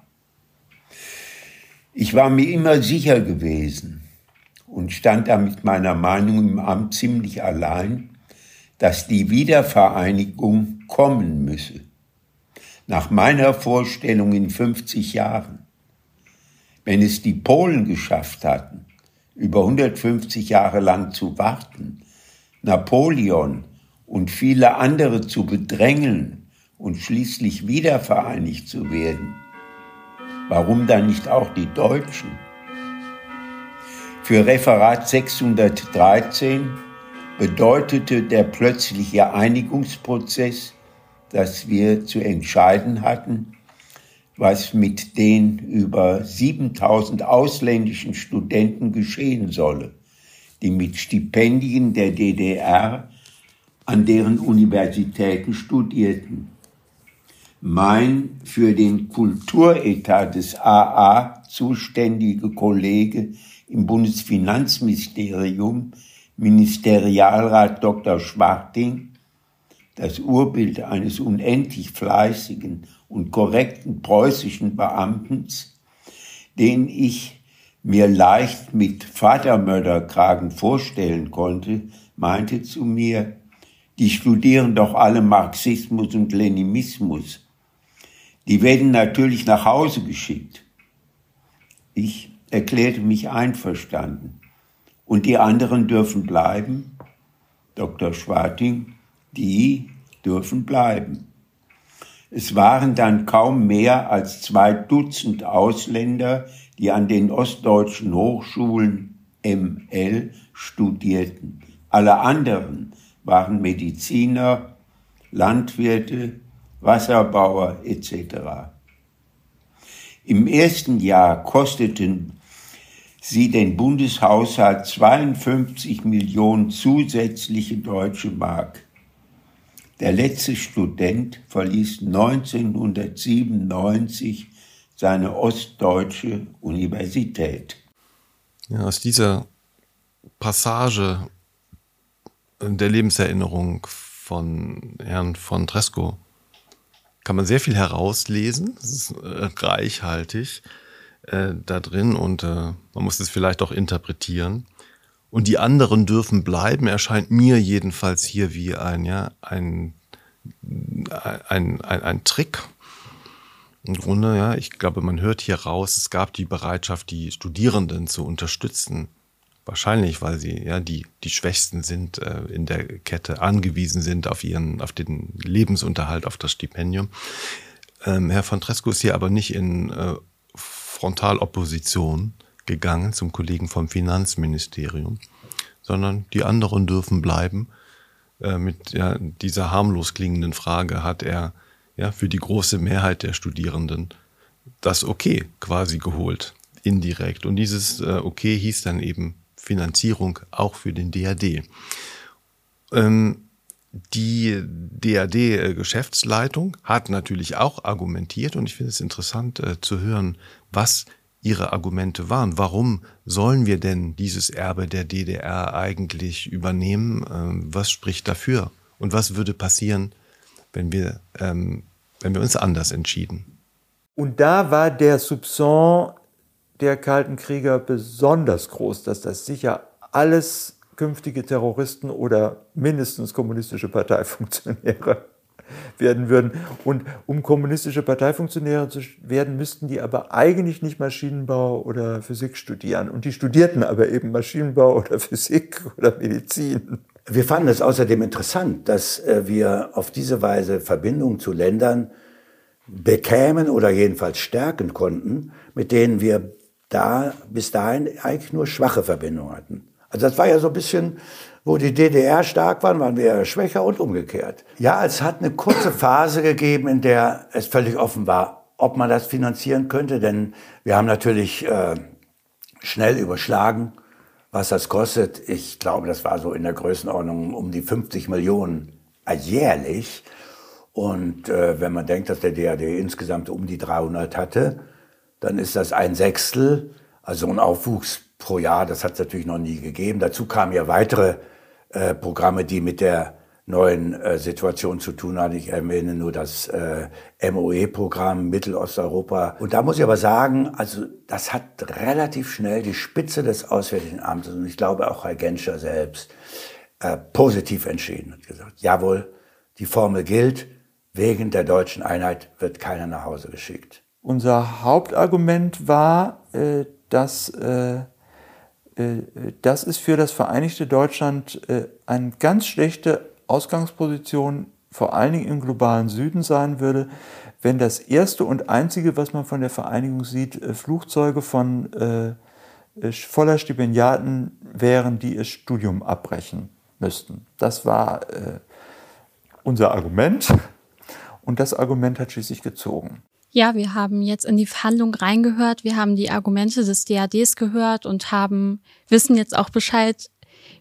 Ich war mir immer sicher gewesen und stand da mit meiner Meinung im Amt ziemlich allein, dass die Wiedervereinigung kommen müsse. Nach meiner Vorstellung in fünfzig Jahren. Wenn es die Polen geschafft hatten, über hundertfünfzig Jahre lang zu warten, Napoleon und viele andere zu bedrängeln und schließlich wiedervereinigt zu werden, warum dann nicht auch die Deutschen? Für Referat sechshundertdreizehn bedeutete der plötzliche Einigungsprozess, dass wir zu entscheiden hatten, was mit den über siebentausend ausländischen Studenten geschehen solle, die mit Stipendien der D D R an deren Universitäten studierten. Mein für den Kulturetat des A A zuständige Kollege im Bundesfinanzministerium, Ministerialrat Doktor Schwarting, das Urbild eines unendlich fleißigen und korrekten preußischen Beamten, den ich mir leicht mit Vatermörderkragen vorstellen konnte, meinte zu mir, die studieren doch alle Marxismus und Leninismus. Die werden natürlich nach Hause geschickt. Ich erklärte mich einverstanden. Und die anderen dürfen bleiben? Doktor Schwarting, die dürfen bleiben. Es waren dann kaum mehr als zwei Dutzend Ausländer, die an den ostdeutschen Hochschulen M L studierten. Alle anderen waren Mediziner, Landwirte, Wasserbauer et cetera. Im ersten Jahr kosteten sie den Bundeshaushalt zweiundfünfzig Millionen zusätzliche deutsche Mark. Der letzte Student verließ neunzehnhundertsiebenundneunzig seine ostdeutsche Universität. Ja, aus dieser Passage der Lebenserinnerung von Herrn von Tresckow kann man sehr viel herauslesen. Es ist äh, reichhaltig äh, da drin und äh, man muss es vielleicht auch interpretieren. Und die anderen dürfen bleiben, erscheint mir jedenfalls hier wie ein, ja, ein, ein, ein, ein Trick. Im Grunde, ja, ich glaube, man hört hier raus, es gab die Bereitschaft, die Studierenden zu unterstützen. Wahrscheinlich, weil sie ja die, die Schwächsten sind, äh, in der Kette angewiesen sind auf ihren, auf den Lebensunterhalt, auf das Stipendium. Ähm, Herr von Tresckow ist hier aber nicht in äh, Frontalopposition gegangen zum Kollegen vom Finanzministerium, sondern die anderen dürfen bleiben. Äh, mit ja, dieser harmlos klingenden Frage hat er ja für die große Mehrheit der Studierenden das Okay quasi geholt, indirekt. Und dieses äh, Okay hieß dann eben Finanzierung auch für den D A D. Ähm, die D A D-Geschäftsleitung hat natürlich auch argumentiert und ich finde es interessant äh, zu hören, was ihre Argumente waren. Warum sollen wir denn dieses Erbe der D D R eigentlich übernehmen? Ähm, was spricht dafür? Und was würde passieren, wenn wir, ähm, wenn wir uns anders entschieden? Und da war der Soupçon der kalten Krieger besonders groß, dass das sicher alles künftige Terroristen oder mindestens kommunistische Parteifunktionäre werden würden. Und um kommunistische Parteifunktionäre zu werden, müssten die aber eigentlich nicht Maschinenbau oder Physik studieren. Und die studierten aber eben Maschinenbau oder Physik oder Medizin. Wir fanden es außerdem interessant, dass wir auf diese Weise Verbindungen zu Ländern bekämen oder jedenfalls stärken konnten, mit denen wir da bis dahin eigentlich nur schwache Verbindungen hatten. Also das war ja so ein bisschen, wo die D D R stark waren, waren wir schwächer und umgekehrt. Ja, es hat eine kurze Phase gegeben, in der es völlig offen war, ob man das finanzieren könnte, denn wir haben natürlich äh, schnell überschlagen, was das kostet. Ich glaube, das war so in der Größenordnung um die fünfzig Millionen jährlich. Und äh, wenn man denkt, dass der D A D insgesamt um die dreihundert hatte, dann ist das ein Sechstel, also ein Aufwuchs pro Jahr, das hat es natürlich noch nie gegeben. Dazu kamen ja weitere äh, Programme, die mit der neuen äh, Situation zu tun hatten. Ich erwähne nur das äh, M O E-Programm Mittelosteuropa. Und da muss ich aber sagen, also das hat relativ schnell die Spitze des Auswärtigen Amtes und ich glaube auch Herr Genscher selbst äh, positiv entschieden und gesagt, jawohl, die Formel gilt, wegen der deutschen Einheit wird keiner nach Hause geschickt. Unser Hauptargument war, äh, dass äh, äh, das ist für das Vereinigte Deutschland äh, eine ganz schlechte Ausgangsposition, vor allen Dingen im globalen Süden sein würde, wenn das erste und einzige, was man von der Vereinigung sieht, äh, Flugzeuge von äh, voller Stipendiaten wären, die ihr Studium abbrechen müssten. Das war äh, unser Argument und das Argument hat schließlich gezogen. Ja, wir haben jetzt in die Verhandlung reingehört, wir haben die Argumente des D A Ds gehört und haben, wissen jetzt auch Bescheid,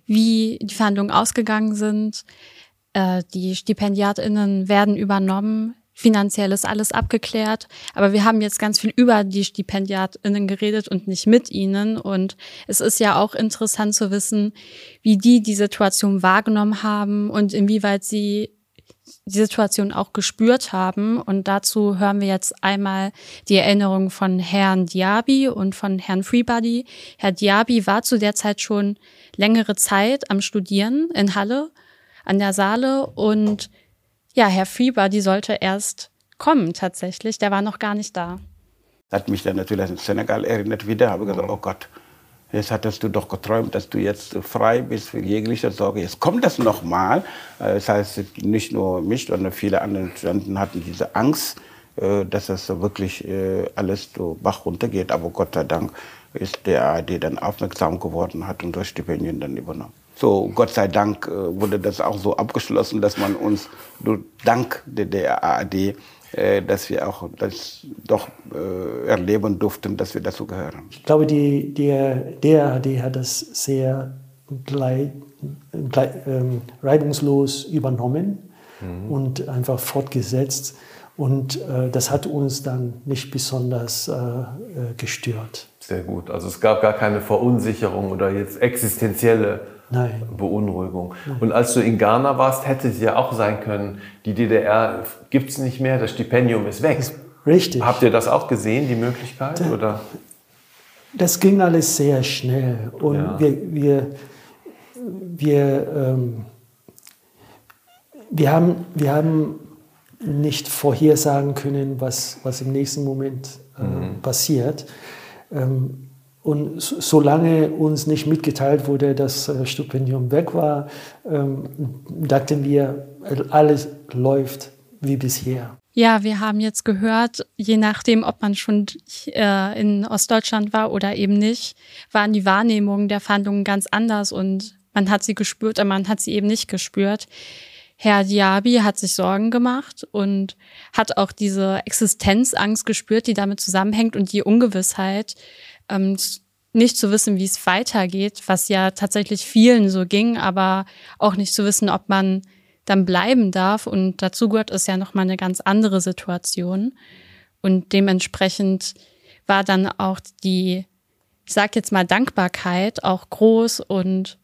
wie die Verhandlungen ausgegangen sind. Äh, die StipendiatInnen werden übernommen, finanziell ist alles abgeklärt, aber wir haben jetzt ganz viel über die StipendiatInnen geredet und nicht mit ihnen und es ist ja auch interessant zu wissen, wie die die Situation wahrgenommen haben und inwieweit sie die Situation auch gespürt haben. Und dazu hören wir jetzt einmal die Erinnerung von Herrn Diaby und von Herrn Freebody. Herr Diaby war zu der Zeit schon längere Zeit am Studieren in Halle an der Saale und ja, Herr Freebody sollte erst kommen tatsächlich. Der war noch gar nicht da. Hat mich dann natürlich an Senegal erinnert wieder. Habe gesagt, oh Gott, jetzt hattest du doch geträumt, dass du jetzt frei bist für jegliche Sorge. Jetzt kommt das nochmal. Das heißt, nicht nur mich, sondern viele andere Studenten hatten diese Angst, dass das so wirklich alles so Bach runtergeht. Aber Gott sei Dank ist der A R D dann aufmerksam geworden, hat unsere Stipendien dann übernommen. So, Gott sei Dank wurde das auch so abgeschlossen, dass man uns dank der A R D äh, dass wir auch das doch äh, erleben durften, dass wir dazu gehören. Ich glaube, die, der D A D hat das sehr gleit, gleit, ähm, reibungslos übernommen mhm. und einfach fortgesetzt. Und äh, das hat uns dann nicht besonders äh, gestört. Sehr gut. Also es gab gar keine Verunsicherung oder jetzt existenzielle Nein. Beunruhigung. Nein. Und als du in Ghana warst, hätte es ja auch sein können, die D D R gibt es nicht mehr, das Stipendium ist weg. Richtig. Habt ihr das auch gesehen, die Möglichkeit? Da, oder? Das ging alles sehr schnell. Und ja. wir, wir, wir, ähm, wir, haben, wir haben nicht vorhersagen können, was, was im nächsten Moment äh, mhm. passiert. Ähm, und so, solange uns nicht mitgeteilt wurde, dass das äh, Stipendium weg war, ähm, dachten wir, alles läuft wie bisher. Ja, wir haben jetzt gehört, je nachdem, ob man schon äh, in Ostdeutschland war oder eben nicht, waren die Wahrnehmungen der Verhandlungen ganz anders und man hat sie gespürt, aber man hat sie eben nicht gespürt. Herr Diaby hat sich Sorgen gemacht und hat auch diese Existenzangst gespürt, die damit zusammenhängt und die Ungewissheit, ähm, nicht zu wissen, wie es weitergeht, was ja tatsächlich vielen so ging, aber auch nicht zu wissen, ob man dann bleiben darf. Und dazu gehört es ja nochmal eine ganz andere Situation. Und dementsprechend war dann auch die, ich sag jetzt mal, Dankbarkeit auch groß und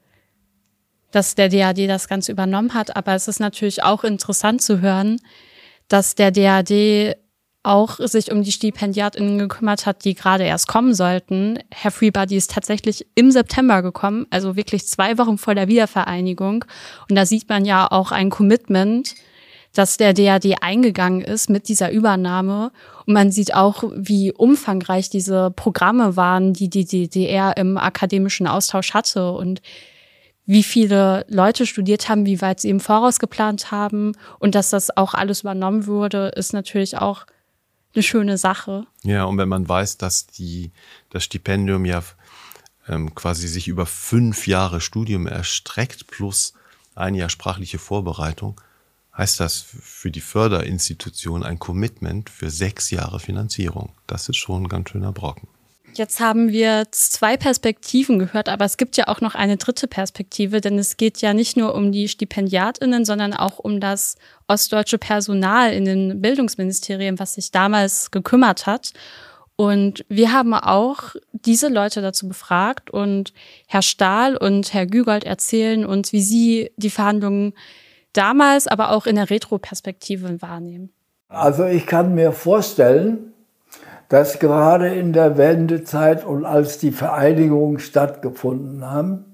dass der D A D das Ganze übernommen hat. Aber es ist natürlich auch interessant zu hören, dass der D A D auch sich um die StipendiatInnen gekümmert hat, die gerade erst kommen sollten. Herr Freebody ist tatsächlich im September gekommen, also wirklich zwei Wochen vor der Wiedervereinigung. Und da sieht man ja auch ein Commitment, dass der D A D eingegangen ist mit dieser Übernahme. Und man sieht auch, wie umfangreich diese Programme waren, die die D D R im akademischen Austausch hatte und wie viele Leute studiert haben, wie weit sie im Voraus geplant haben. Und dass das auch alles übernommen wurde, ist natürlich auch eine schöne Sache. Ja, und wenn man weiß, dass die, das Stipendium ja ähm, quasi sich über fünf Jahre Studium erstreckt, plus ein Jahr sprachliche Vorbereitung, heißt das für die Förderinstitution ein Commitment für sechs Jahre Finanzierung. Das ist schon ein ganz schöner Brocken. Jetzt haben wir zwei Perspektiven gehört, aber es gibt ja auch noch eine dritte Perspektive, denn es geht ja nicht nur um die StipendiatInnen, sondern auch um das ostdeutsche Personal in den Bildungsministerien, was sich damals gekümmert hat. Und wir haben auch diese Leute dazu befragt und Herr Stahl und Herr Gügold erzählen uns, wie sie die Verhandlungen damals, aber auch in der Retroperspektive wahrnehmen. Also ich kann mir vorstellen, dass gerade in der Wendezeit und als die Vereinigungen stattgefunden haben,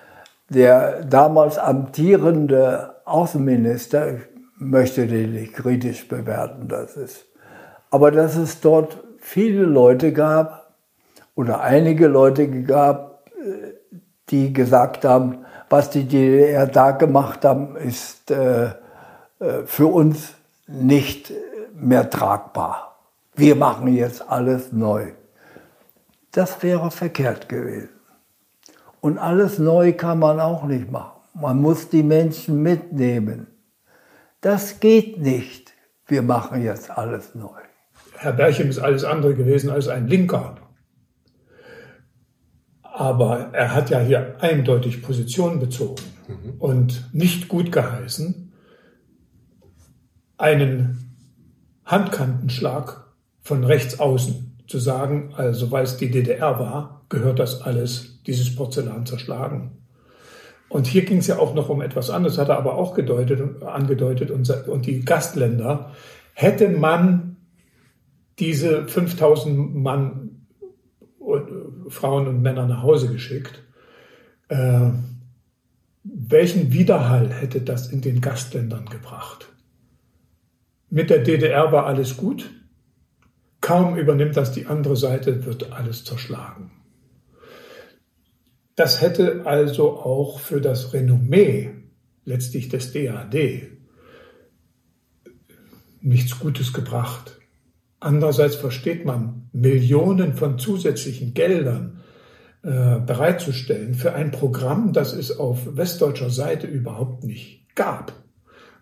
der damals amtierende Außenminister, ich möchte den nicht kritisch bewerten, das ist, aber dass es dort viele Leute gab oder einige Leute gab, die gesagt haben, was die D D R da gemacht haben, ist äh, für uns nicht mehr tragbar. Wir machen jetzt alles neu. Das wäre verkehrt gewesen. Und alles neu kann man auch nicht machen. Man muss die Menschen mitnehmen. Das geht nicht. Wir machen jetzt alles neu. Herr Berchem ist alles andere gewesen als ein Linker. Aber er hat ja hier eindeutig Position bezogen mhm. und nicht gut geheißen, einen Handkantenschlag von rechts außen zu sagen, also weil es die D D R war, gehört das alles, dieses Porzellan zerschlagen. Und hier ging es ja auch noch um etwas anderes, hat er aber auch gedeutet, angedeutet, und, und die Gastländer, hätte man diese fünftausend Mann, Frauen und Männer nach Hause geschickt, äh, welchen Widerhall hätte das in den Gastländern gebracht? Mit der D D R war alles gut. Kaum übernimmt das die andere Seite, wird alles zerschlagen. Das hätte also auch für das Renommee letztlich des D A D nichts Gutes gebracht. Andererseits versteht man, Millionen von zusätzlichen Geldern äh, bereitzustellen für ein Programm, das es auf westdeutscher Seite überhaupt nicht gab.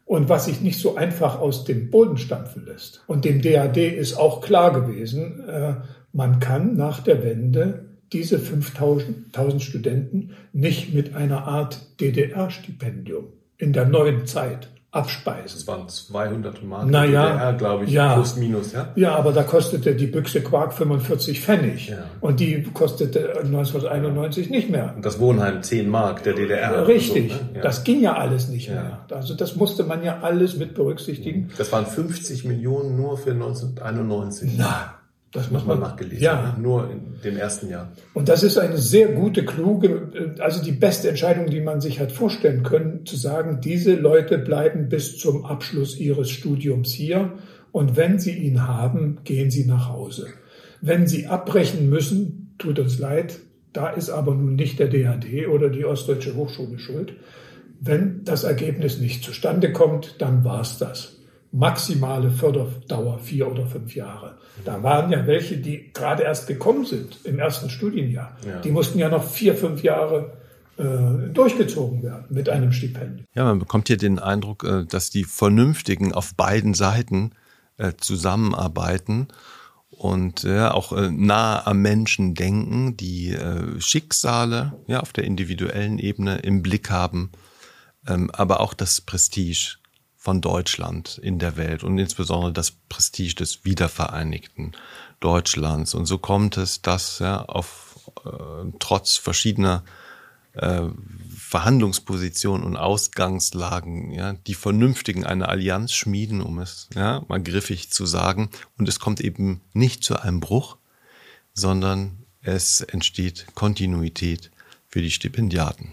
und was sich nicht so einfach aus dem Boden stampfen lässt. Und dem D A D ist auch klar gewesen, äh, man kann nach der Wende diese fünftausend Studenten nicht mit einer Art D D R-Stipendium in der neuen Zeit abspeisen. Das waren zweihundert Mark naja, D D R, glaube ich, ja, plus minus. Ja? ja, aber da kostete die Büchse Quark fünfundvierzig Pfennig. Ja. Und die kostete neunzehnhunderteinundneunzig nicht mehr. Und das Wohnheim zehn Mark, der D D R. Richtig, so, ne? Ja. Das ging ja alles nicht ja. mehr. Also das musste man ja alles mit berücksichtigen. Das waren fünfzig Millionen nur für neunzehnhunderteinundneunzig. Na, das muss man nachgelesen. Ja. Nur in dem ersten Jahr. Und das ist eine sehr gute, kluge, also die beste Entscheidung, die man sich hat vorstellen können, zu sagen, diese Leute bleiben bis zum Abschluss ihres Studiums hier und wenn sie ihn haben, gehen sie nach Hause. Wenn sie abbrechen müssen, tut uns leid, da ist aber nun nicht der D A D oder die Ostdeutsche Hochschule schuld. Wenn das Ergebnis nicht zustande kommt, dann war's das. Maximale Förderdauer vier oder fünf Jahre. Da waren ja welche, die gerade erst gekommen sind im ersten Studienjahr. Ja. Die mussten ja noch vier, fünf Jahre äh, durchgezogen werden mit einem Stipendium. Ja, man bekommt hier den Eindruck, äh, dass die Vernünftigen auf beiden Seiten äh, zusammenarbeiten und äh, auch äh, nah am Menschen denken, die äh, Schicksale ja, auf der individuellen Ebene im Blick haben, ähm, aber auch das Prestige von Deutschland in der Welt und insbesondere das Prestige des wiedervereinigten Deutschlands. Und so kommt es, dass ja, auf äh, trotz verschiedener äh, Verhandlungspositionen und Ausgangslagen ja, die Vernünftigen eine Allianz schmieden, um es ja, mal griffig zu sagen. Und es kommt eben nicht zu einem Bruch, sondern es entsteht Kontinuität für die Stipendiaten.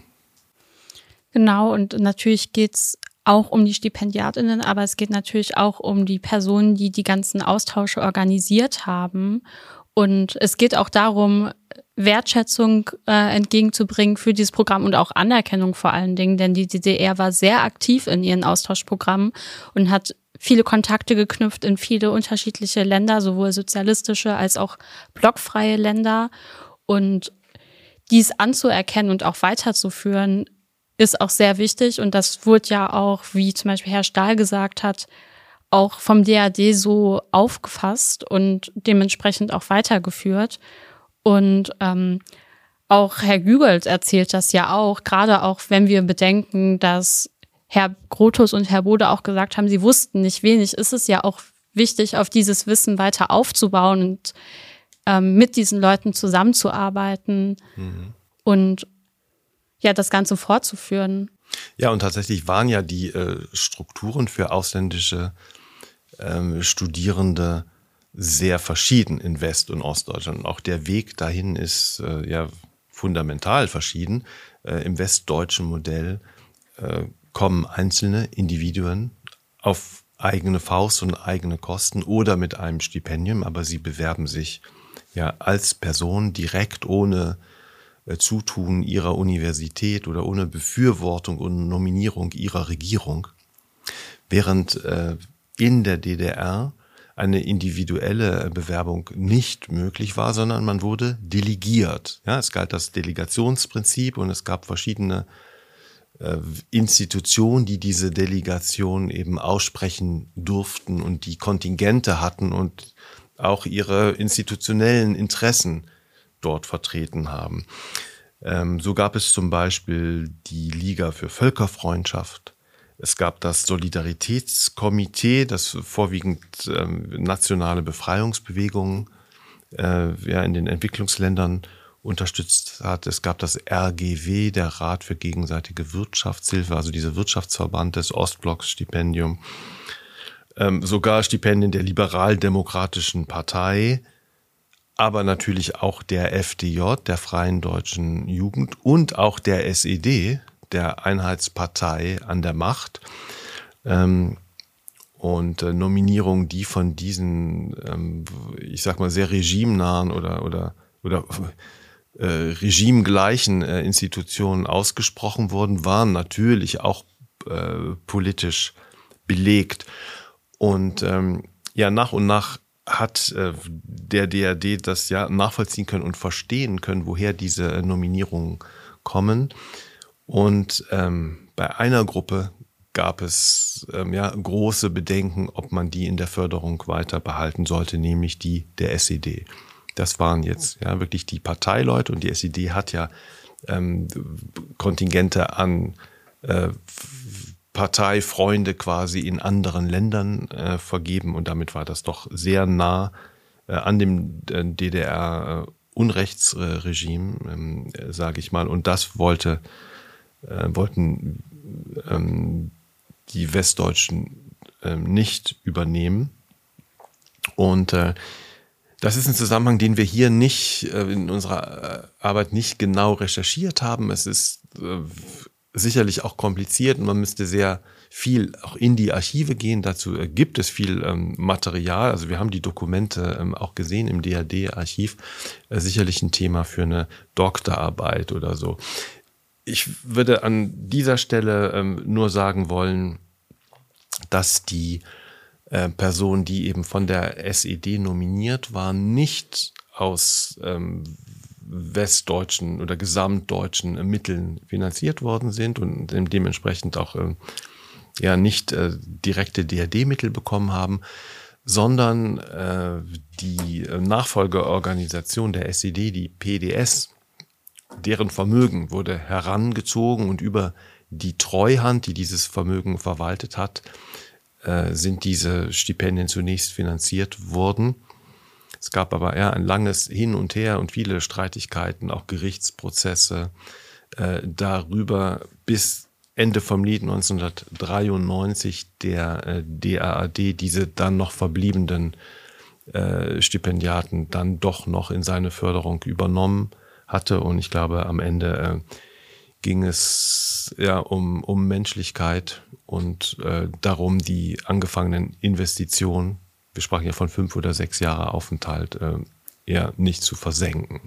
Genau, und natürlich geht's auch um die StipendiatInnen, aber es geht natürlich auch um die Personen, die die ganzen Austausche organisiert haben. Und es geht auch darum, Wertschätzung äh, entgegenzubringen für dieses Programm und auch Anerkennung vor allen Dingen, denn die D D R war sehr aktiv in ihren Austauschprogrammen und hat viele Kontakte geknüpft in viele unterschiedliche Länder, sowohl sozialistische als auch blockfreie Länder. Und dies anzuerkennen und auch weiterzuführen, ist auch sehr wichtig und das wurde ja auch, wie zum Beispiel Herr Stahl gesagt hat, auch vom D A D so aufgefasst und dementsprechend auch weitergeführt. Und ähm, auch Herr Gügelt erzählt das ja auch, gerade auch wenn wir bedenken, dass Herr Grothus und Herr Bode auch gesagt haben, sie wussten nicht wenig, ist es ja auch wichtig, auf dieses Wissen weiter aufzubauen und ähm, mit diesen Leuten zusammenzuarbeiten mhm. und ja, das Ganze fortzuführen. Ja, und tatsächlich waren ja die äh, Strukturen für ausländische ähm, Studierende sehr verschieden in West- und Ostdeutschland. Und auch der Weg dahin ist äh, ja fundamental verschieden. Äh, im westdeutschen Modell äh, kommen einzelne Individuen auf eigene Faust und eigene Kosten oder mit einem Stipendium, aber sie bewerben sich ja als Person direkt ohne Zutun ihrer Universität oder ohne Befürwortung und Nominierung ihrer Regierung, während äh, in der D D R eine individuelle Bewerbung nicht möglich war, sondern man wurde delegiert. Ja, es galt das Delegationsprinzip und es gab verschiedene äh, Institutionen, die diese Delegation eben aussprechen durften und die Kontingente hatten und auch ihre institutionellen Interessen dort vertreten haben. Ähm, so gab es zum Beispiel die Liga für Völkerfreundschaft. Es gab das Solidaritätskomitee, das vorwiegend ähm, nationale Befreiungsbewegungen äh, ja, in den Entwicklungsländern unterstützt hat. Es gab das R G W, der Rat für gegenseitige Wirtschaftshilfe, also dieser Wirtschaftsverband des Ostblocks Stipendium. Ähm, sogar Stipendien der Liberal-Demokratischen Partei, aber natürlich auch der F D J, der Freien Deutschen Jugend und auch der S E D, der Einheitspartei an der Macht. Ähm, und äh, Nominierungen, die von diesen, ähm, ich sag mal, sehr regimenahen oder, oder, oder äh, regimegleichen äh, Institutionen ausgesprochen wurden, waren natürlich auch äh, politisch belegt. Und ähm, ja, nach und nach hat äh, der D A D das ja nachvollziehen können und verstehen können, woher diese äh, Nominierungen kommen. Und ähm, bei einer Gruppe gab es ähm, ja, große Bedenken, ob man die in der Förderung weiter behalten sollte, nämlich die der S E D. Das waren jetzt ja wirklich die Parteileute und die S E D hat ja ähm, Kontingente an äh, Parteifreunde quasi in anderen Ländern äh, vergeben und damit war das doch sehr nah äh, an dem äh, D D R-Unrechtsregime, äh, äh, sage ich mal. Und das wollte, äh, wollten ähm, die Westdeutschen äh, nicht übernehmen. Und äh, das ist ein Zusammenhang, den wir hier nicht äh, in unserer äh, Arbeit nicht genau recherchiert haben. Es ist äh, sicherlich auch kompliziert und man müsste sehr viel auch in die Archive gehen. Dazu äh, gibt es viel ähm, Material. Also wir haben die Dokumente ähm, auch gesehen im D A D-Archiv. Äh, sicherlich ein Thema für eine Doktorarbeit oder so. Ich würde an dieser Stelle ähm, nur sagen wollen, dass die äh, Person, die eben von der S E D nominiert war, nicht aus ähm, westdeutschen oder gesamtdeutschen äh, Mitteln finanziert worden sind und dementsprechend auch äh, ja nicht äh, direkte D A D-Mittel bekommen haben, sondern äh, die Nachfolgeorganisation der S E D, die P D S, deren Vermögen wurde herangezogen und über die Treuhand, die dieses Vermögen verwaltet hat, äh, sind diese Stipendien zunächst finanziert worden. Es gab aber eher ein langes Hin und Her und viele Streitigkeiten, auch Gerichtsprozesse äh, darüber, bis Ende vom Lied neunzehnhundertdreiundneunzig der äh, D A A D diese dann noch verbliebenen äh, Stipendiaten dann doch noch in seine Förderung übernommen hatte. Und ich glaube, am Ende äh, ging es ja um, um Menschlichkeit und äh, darum, die angefangenen Investitionen, wir sprachen ja von fünf oder sechs Jahre Aufenthalt, äh, eher nicht zu versenken.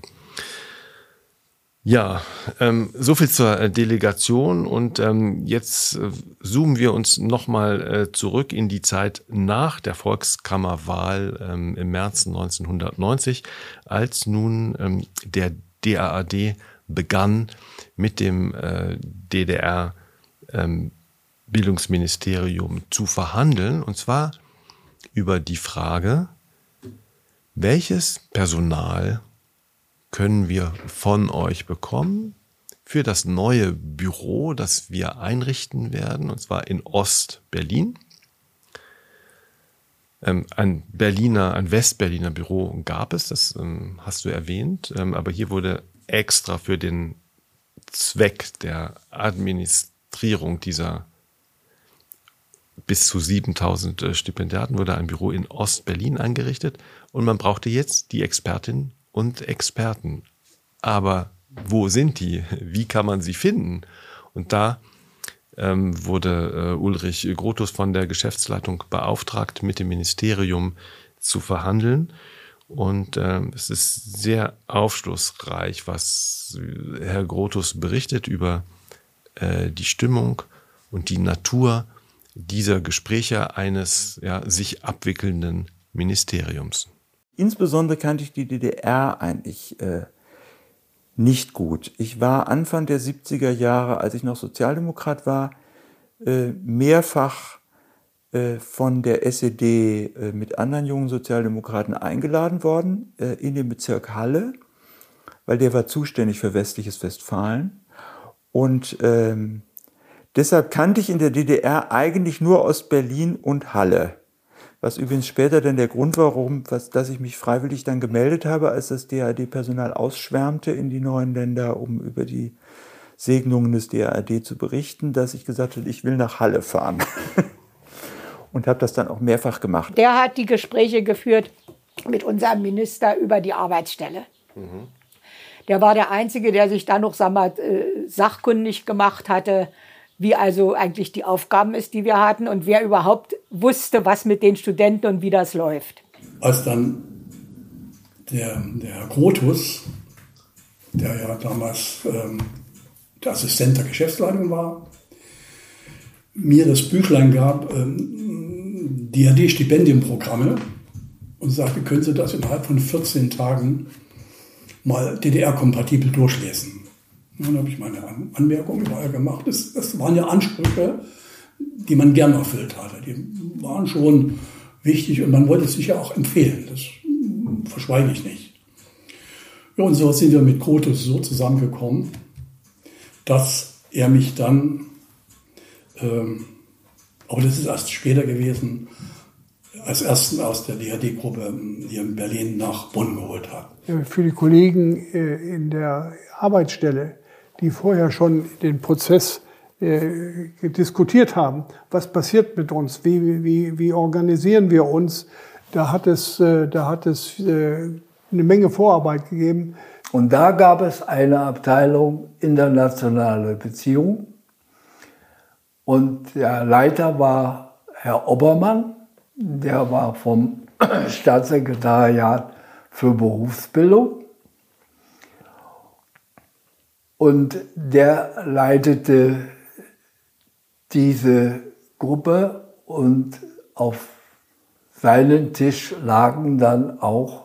Ja, ähm, so viel zur äh, Delegation und ähm, jetzt äh, zoomen wir uns nochmal äh, zurück in die Zeit nach der Volkskammerwahl ähm, im März neunzehnhundertneunzig, als nun ähm, der D A A D begann mit dem äh, D D R ähm, Bildungsministerium zu verhandeln, und zwar über die Frage, welches Personal können wir von euch bekommen für das neue Büro, das wir einrichten werden, und zwar in Ost-Berlin. Ähm, ein Berliner, ein Westberliner Büro gab es, das ähm, hast du erwähnt, ähm, aber hier wurde extra für den Zweck der Administrierung dieser bis zu siebentausend äh, Stipendiaten wurde ein Büro in Ost-Berlin eingerichtet und man brauchte jetzt die Expertin und Experten. Aber wo sind die? Wie kann man sie finden? Und da ähm, wurde äh, Ulrich Grotus von der Geschäftsleitung beauftragt, mit dem Ministerium zu verhandeln. Und äh, es ist sehr aufschlussreich, was Herr Grotus berichtet über äh, die Stimmung und die Natur dieser Gespräche eines ja, sich abwickelnden Ministeriums. Insbesondere kannte ich die D D R eigentlich äh, nicht gut. Ich war Anfang der siebziger Jahre, als ich noch Sozialdemokrat war, äh, mehrfach äh, von der S E D äh, mit anderen jungen Sozialdemokraten eingeladen worden äh, in den Bezirk Halle, weil der war zuständig für westliches Westfalen. Und ähm, deshalb kannte ich in der D D R eigentlich nur Ostberlin und Halle. Was übrigens später dann der Grund war, warum, was, dass ich mich freiwillig dann gemeldet habe, als das D A A D-Personal ausschwärmte in die neuen Länder, um über die Segnungen des D A A D zu berichten, dass ich gesagt habe, ich will nach Halle fahren. Und habe das dann auch mehrfach gemacht. Der hat die Gespräche geführt mit unserem Minister über die Arbeitsstelle. Mhm. Der war der Einzige, der sich dann noch sag mal, äh, sachkundig gemacht hatte, wie also eigentlich die Aufgaben ist, die wir hatten und wer überhaupt wusste, was mit den Studenten und wie das läuft. Als dann der, der Herr Grotus, der ja damals ähm, der Assistent der Geschäftsleitung war, mir das Büchlein gab, ähm, D A D-Stipendienprogramme, und sagte, können Sie das innerhalb von vierzehn Tagen mal D D R-kompatibel durchlesen. Dann habe ich meine Anmerkungen überall gemacht. Das, das waren ja Ansprüche, die man gern erfüllt hatte. Die waren schon wichtig und man wollte es sicher auch empfehlen. Das verschweige ich nicht. Ja, und so sind wir mit Grote so zusammengekommen, dass er mich dann, ähm, aber das ist erst später gewesen, als ersten aus der D H D-Gruppe hier in Berlin nach Bonn geholt hat. Für die Kollegen in der Arbeitsstelle, die vorher schon den Prozess diskutiert haben, was passiert mit uns, wie, wie, wie organisieren wir uns, da hat es, da hat es eine Menge Vorarbeit gegeben. Und da gab es eine Abteilung internationale Beziehungen und der Leiter war Herr Obermann, der war vom Staatssekretariat für Berufsbildung und der leitete diese Gruppe und auf seinem Tisch lagen dann auch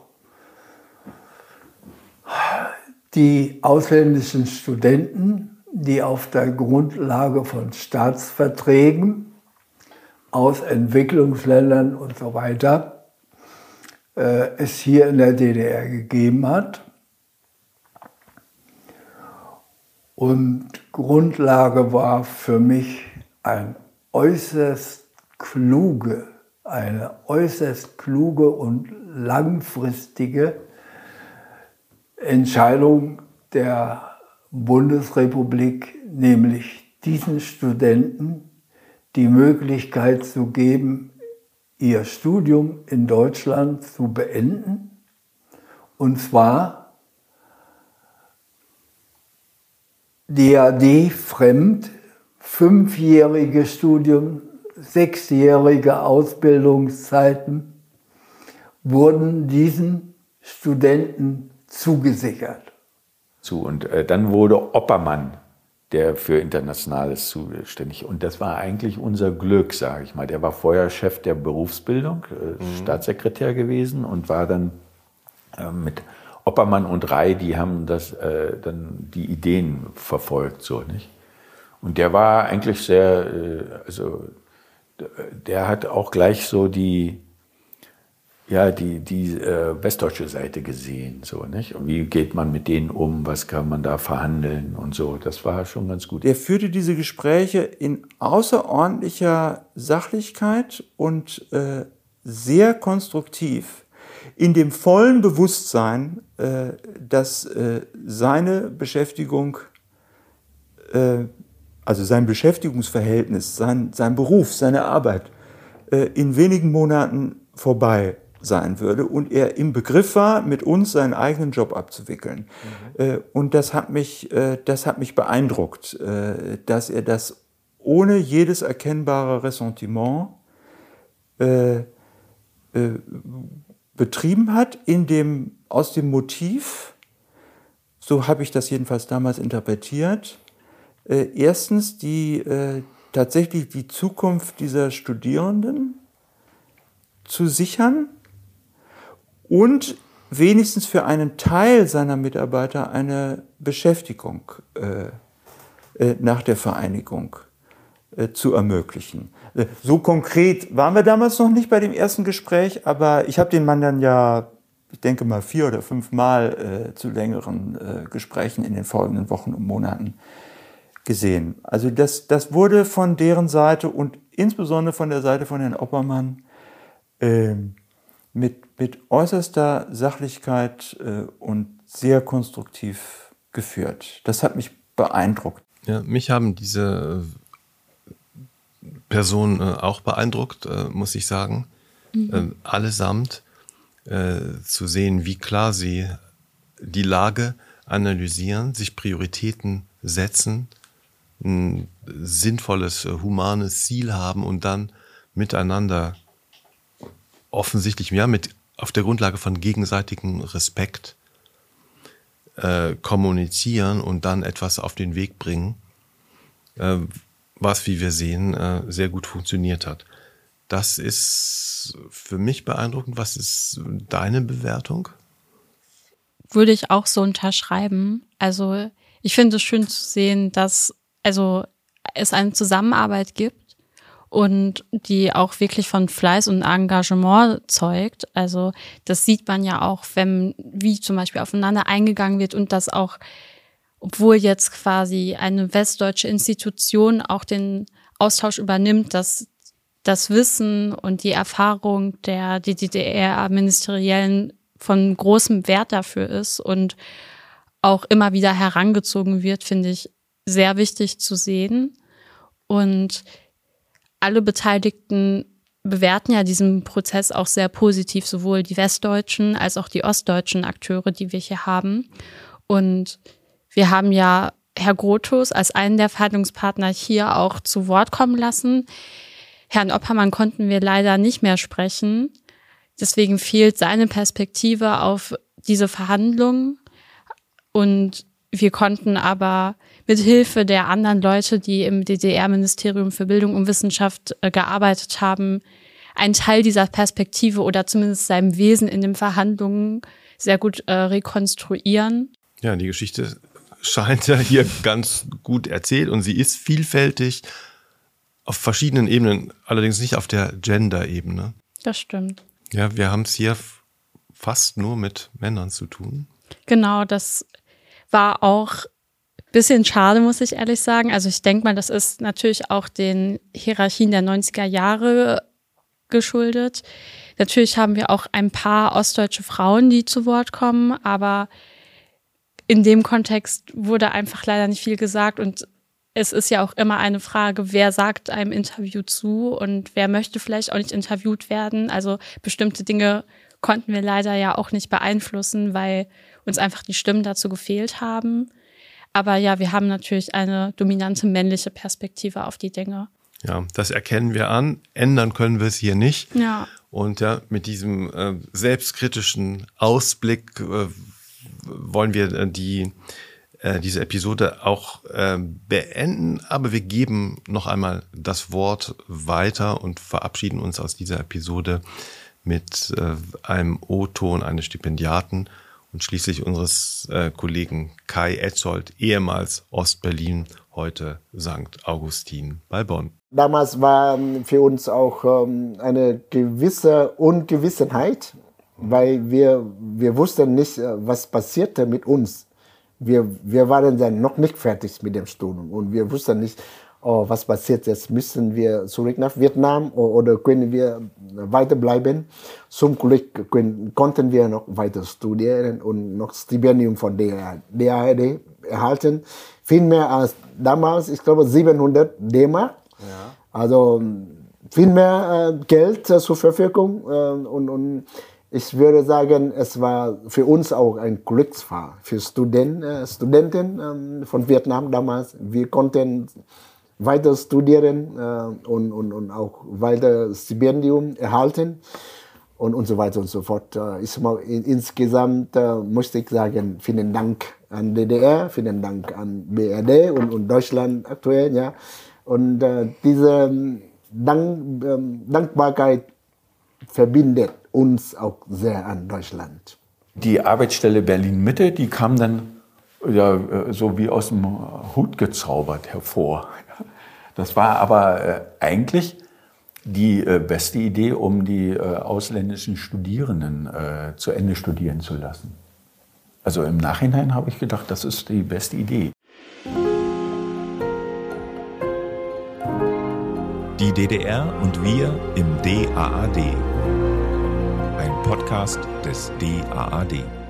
die ausländischen Studenten, die auf der Grundlage von Staatsverträgen aus Entwicklungsländern und so weiter äh, es hier in der D D R gegeben hat. Und Grundlage war für mich ein äußerst kluge, eine äußerst kluge und langfristige Entscheidung der Bundesrepublik, nämlich diesen Studenten die Möglichkeit zu geben, ihr Studium in Deutschland zu beenden, und zwar D H D-fremd, fünfjährige Studium, sechsjährige Ausbildungszeiten wurden diesen Studenten zugesichert. Zu. Und äh, dann wurde Oppermann der für Internationales zuständig. Und das war eigentlich unser Glück, sage ich mal. Der war vorher Chef der Berufsbildung, äh, mhm. Staatssekretär gewesen und war dann äh, mit Oppermann und Rey, die haben das, äh, dann die Ideen verfolgt, so, nicht? Und der war eigentlich sehr, äh, also der hat auch gleich so die, ja, die, die äh, westdeutsche Seite gesehen, so, nicht? Und wie geht man mit denen um, was kann man da verhandeln und so. Das war schon ganz gut. Er führte diese Gespräche in außerordentlicher Sachlichkeit und äh, sehr konstruktiv, in dem vollen Bewusstsein, äh, dass äh, seine Beschäftigung, äh, also sein Beschäftigungsverhältnis, sein, sein Beruf, seine Arbeit äh, in wenigen Monaten vorbei sein würde und er im Begriff war, mit uns seinen eigenen Job abzuwickeln. Mhm. Äh, und das hat mich, äh, das hat mich beeindruckt, äh, dass er das ohne jedes erkennbare Ressentiment äh, äh, betrieben hat, in dem, aus dem Motiv, so habe ich das jedenfalls damals interpretiert, äh, erstens die, äh, tatsächlich die Zukunft dieser Studierenden zu sichern und wenigstens für einen Teil seiner Mitarbeiter eine Beschäftigung äh, äh, nach der Vereinigung äh, zu ermöglichen. Äh, so konkret waren wir damals noch nicht bei dem ersten Gespräch, aber ich habe den Mann dann ja, ich denke mal, vier oder fünf Mal äh, zu längeren äh, Gesprächen in den folgenden Wochen und Monaten gesehen. Also das, das wurde von deren Seite und insbesondere von der Seite von Herrn Oppermann äh, mit, mit äußerster Sachlichkeit äh, und sehr konstruktiv geführt. Das hat mich beeindruckt. Ja, mich haben diese Personen äh, auch beeindruckt, äh, muss ich sagen. Mhm. Äh, allesamt äh, zu sehen, wie klar sie die Lage analysieren, sich Prioritäten setzen, ein sinnvolles, humanes Ziel haben und dann miteinander offensichtlich, ja, mit, auf der Grundlage von gegenseitigem Respekt äh, kommunizieren und dann etwas auf den Weg bringen, äh, was, wie wir sehen, äh, sehr gut funktioniert hat. Das ist für mich beeindruckend. Was ist deine Bewertung? Würde ich auch so unterschreiben. Also ich finde es schön zu sehen, dass also es eine Zusammenarbeit gibt und die auch wirklich von Fleiß und Engagement zeugt. Also das sieht man ja auch, wenn wie zum Beispiel aufeinander eingegangen wird und das auch, obwohl jetzt quasi eine westdeutsche Institution auch den Austausch übernimmt, dass das Wissen und die Erfahrung der D D R-Ministeriellen von großem Wert dafür ist und auch immer wieder herangezogen wird, finde ich sehr wichtig zu sehen. Und alle Beteiligten bewerten ja diesen Prozess auch sehr positiv, sowohl die westdeutschen als auch die ostdeutschen Akteure, die wir hier haben. Und wir haben ja Herr Grothus als einen der Verhandlungspartner hier auch zu Wort kommen lassen. Herrn Oppermann konnten wir leider nicht mehr sprechen. Deswegen fehlt seine Perspektive auf diese Verhandlungen. Und wir konnten aber mit Hilfe der anderen Leute, die im D D R-Ministerium für Bildung und Wissenschaft äh, gearbeitet haben, einen Teil dieser Perspektive oder zumindest seinem Wesen in den Verhandlungen sehr gut äh, rekonstruieren. Ja, die Geschichte scheint ja hier ganz gut erzählt und sie ist vielfältig auf verschiedenen Ebenen, allerdings nicht auf der Gender-Ebene. Das stimmt. Ja, wir haben es hier fast nur mit Männern zu tun. Genau, das war auch ein bisschen schade, muss ich ehrlich sagen. Also ich denke mal, das ist natürlich auch den Hierarchien der neunziger Jahre geschuldet. Natürlich haben wir auch ein paar ostdeutsche Frauen, die zu Wort kommen, aber in dem Kontext wurde einfach leider nicht viel gesagt und es ist ja auch immer eine Frage, wer sagt einem Interview zu und wer möchte vielleicht auch nicht interviewt werden. Also bestimmte Dinge konnten wir leider ja auch nicht beeinflussen, weil uns einfach die Stimmen dazu gefehlt haben. Aber ja, wir haben natürlich eine dominante männliche Perspektive auf die Dinge. Ja, das erkennen wir an. Ändern können wir es hier nicht. Ja. Und ja, mit diesem äh, selbstkritischen Ausblick äh, wollen wir äh, die äh, diese Episode auch äh, beenden. Aber wir geben noch einmal das Wort weiter und verabschieden uns aus dieser Episode mit äh, einem O-Ton eines Stipendiaten und schließlich unseres äh, Kollegen Kai Etzold, ehemals Ostberlin, heute Sankt Augustin bei Bonn. Damals war für uns auch ähm, eine gewisse Ungewissenheit, weil wir, wir wussten nicht, was passierte mit uns. Wir, wir waren dann noch nicht fertig mit dem Studium und wir wussten nicht, oh, was passiert jetzt, müssen wir zurück nach Vietnam oder können wir weiterbleiben. Zum Glück können, konnten wir noch weiter studieren und noch Stipendium von der D A D erhalten. Viel mehr als damals, ich glaube siebenhundert D-Mark. Ja. Also viel mehr äh, Geld äh, zur Verfügung äh, und, und ich würde sagen, es war für uns auch ein Glücksfall für Studenten, äh, Studenten äh, von Vietnam damals. Wir konnten weiter studieren äh, und, und, und auch weiter Stipendium erhalten und, und so weiter und so fort. Äh, ich mal, in, insgesamt äh, möchte ich sagen, vielen Dank an D D R, vielen Dank an B R D und, und Deutschland aktuell. Ja. Und äh, diese Dank, äh, Dankbarkeit verbindet uns auch sehr an Deutschland. Die Arbeitsstelle Berlin-Mitte, die kam dann ja, so wie aus dem Hut gezaubert hervor. Das war aber äh, eigentlich die äh, beste Idee, um die äh, ausländischen Studierenden äh, zu Ende studieren zu lassen. Also im Nachhinein habe ich gedacht, das ist die beste Idee. Die D D R und wir im D A A D. Ein Podcast des D A A D.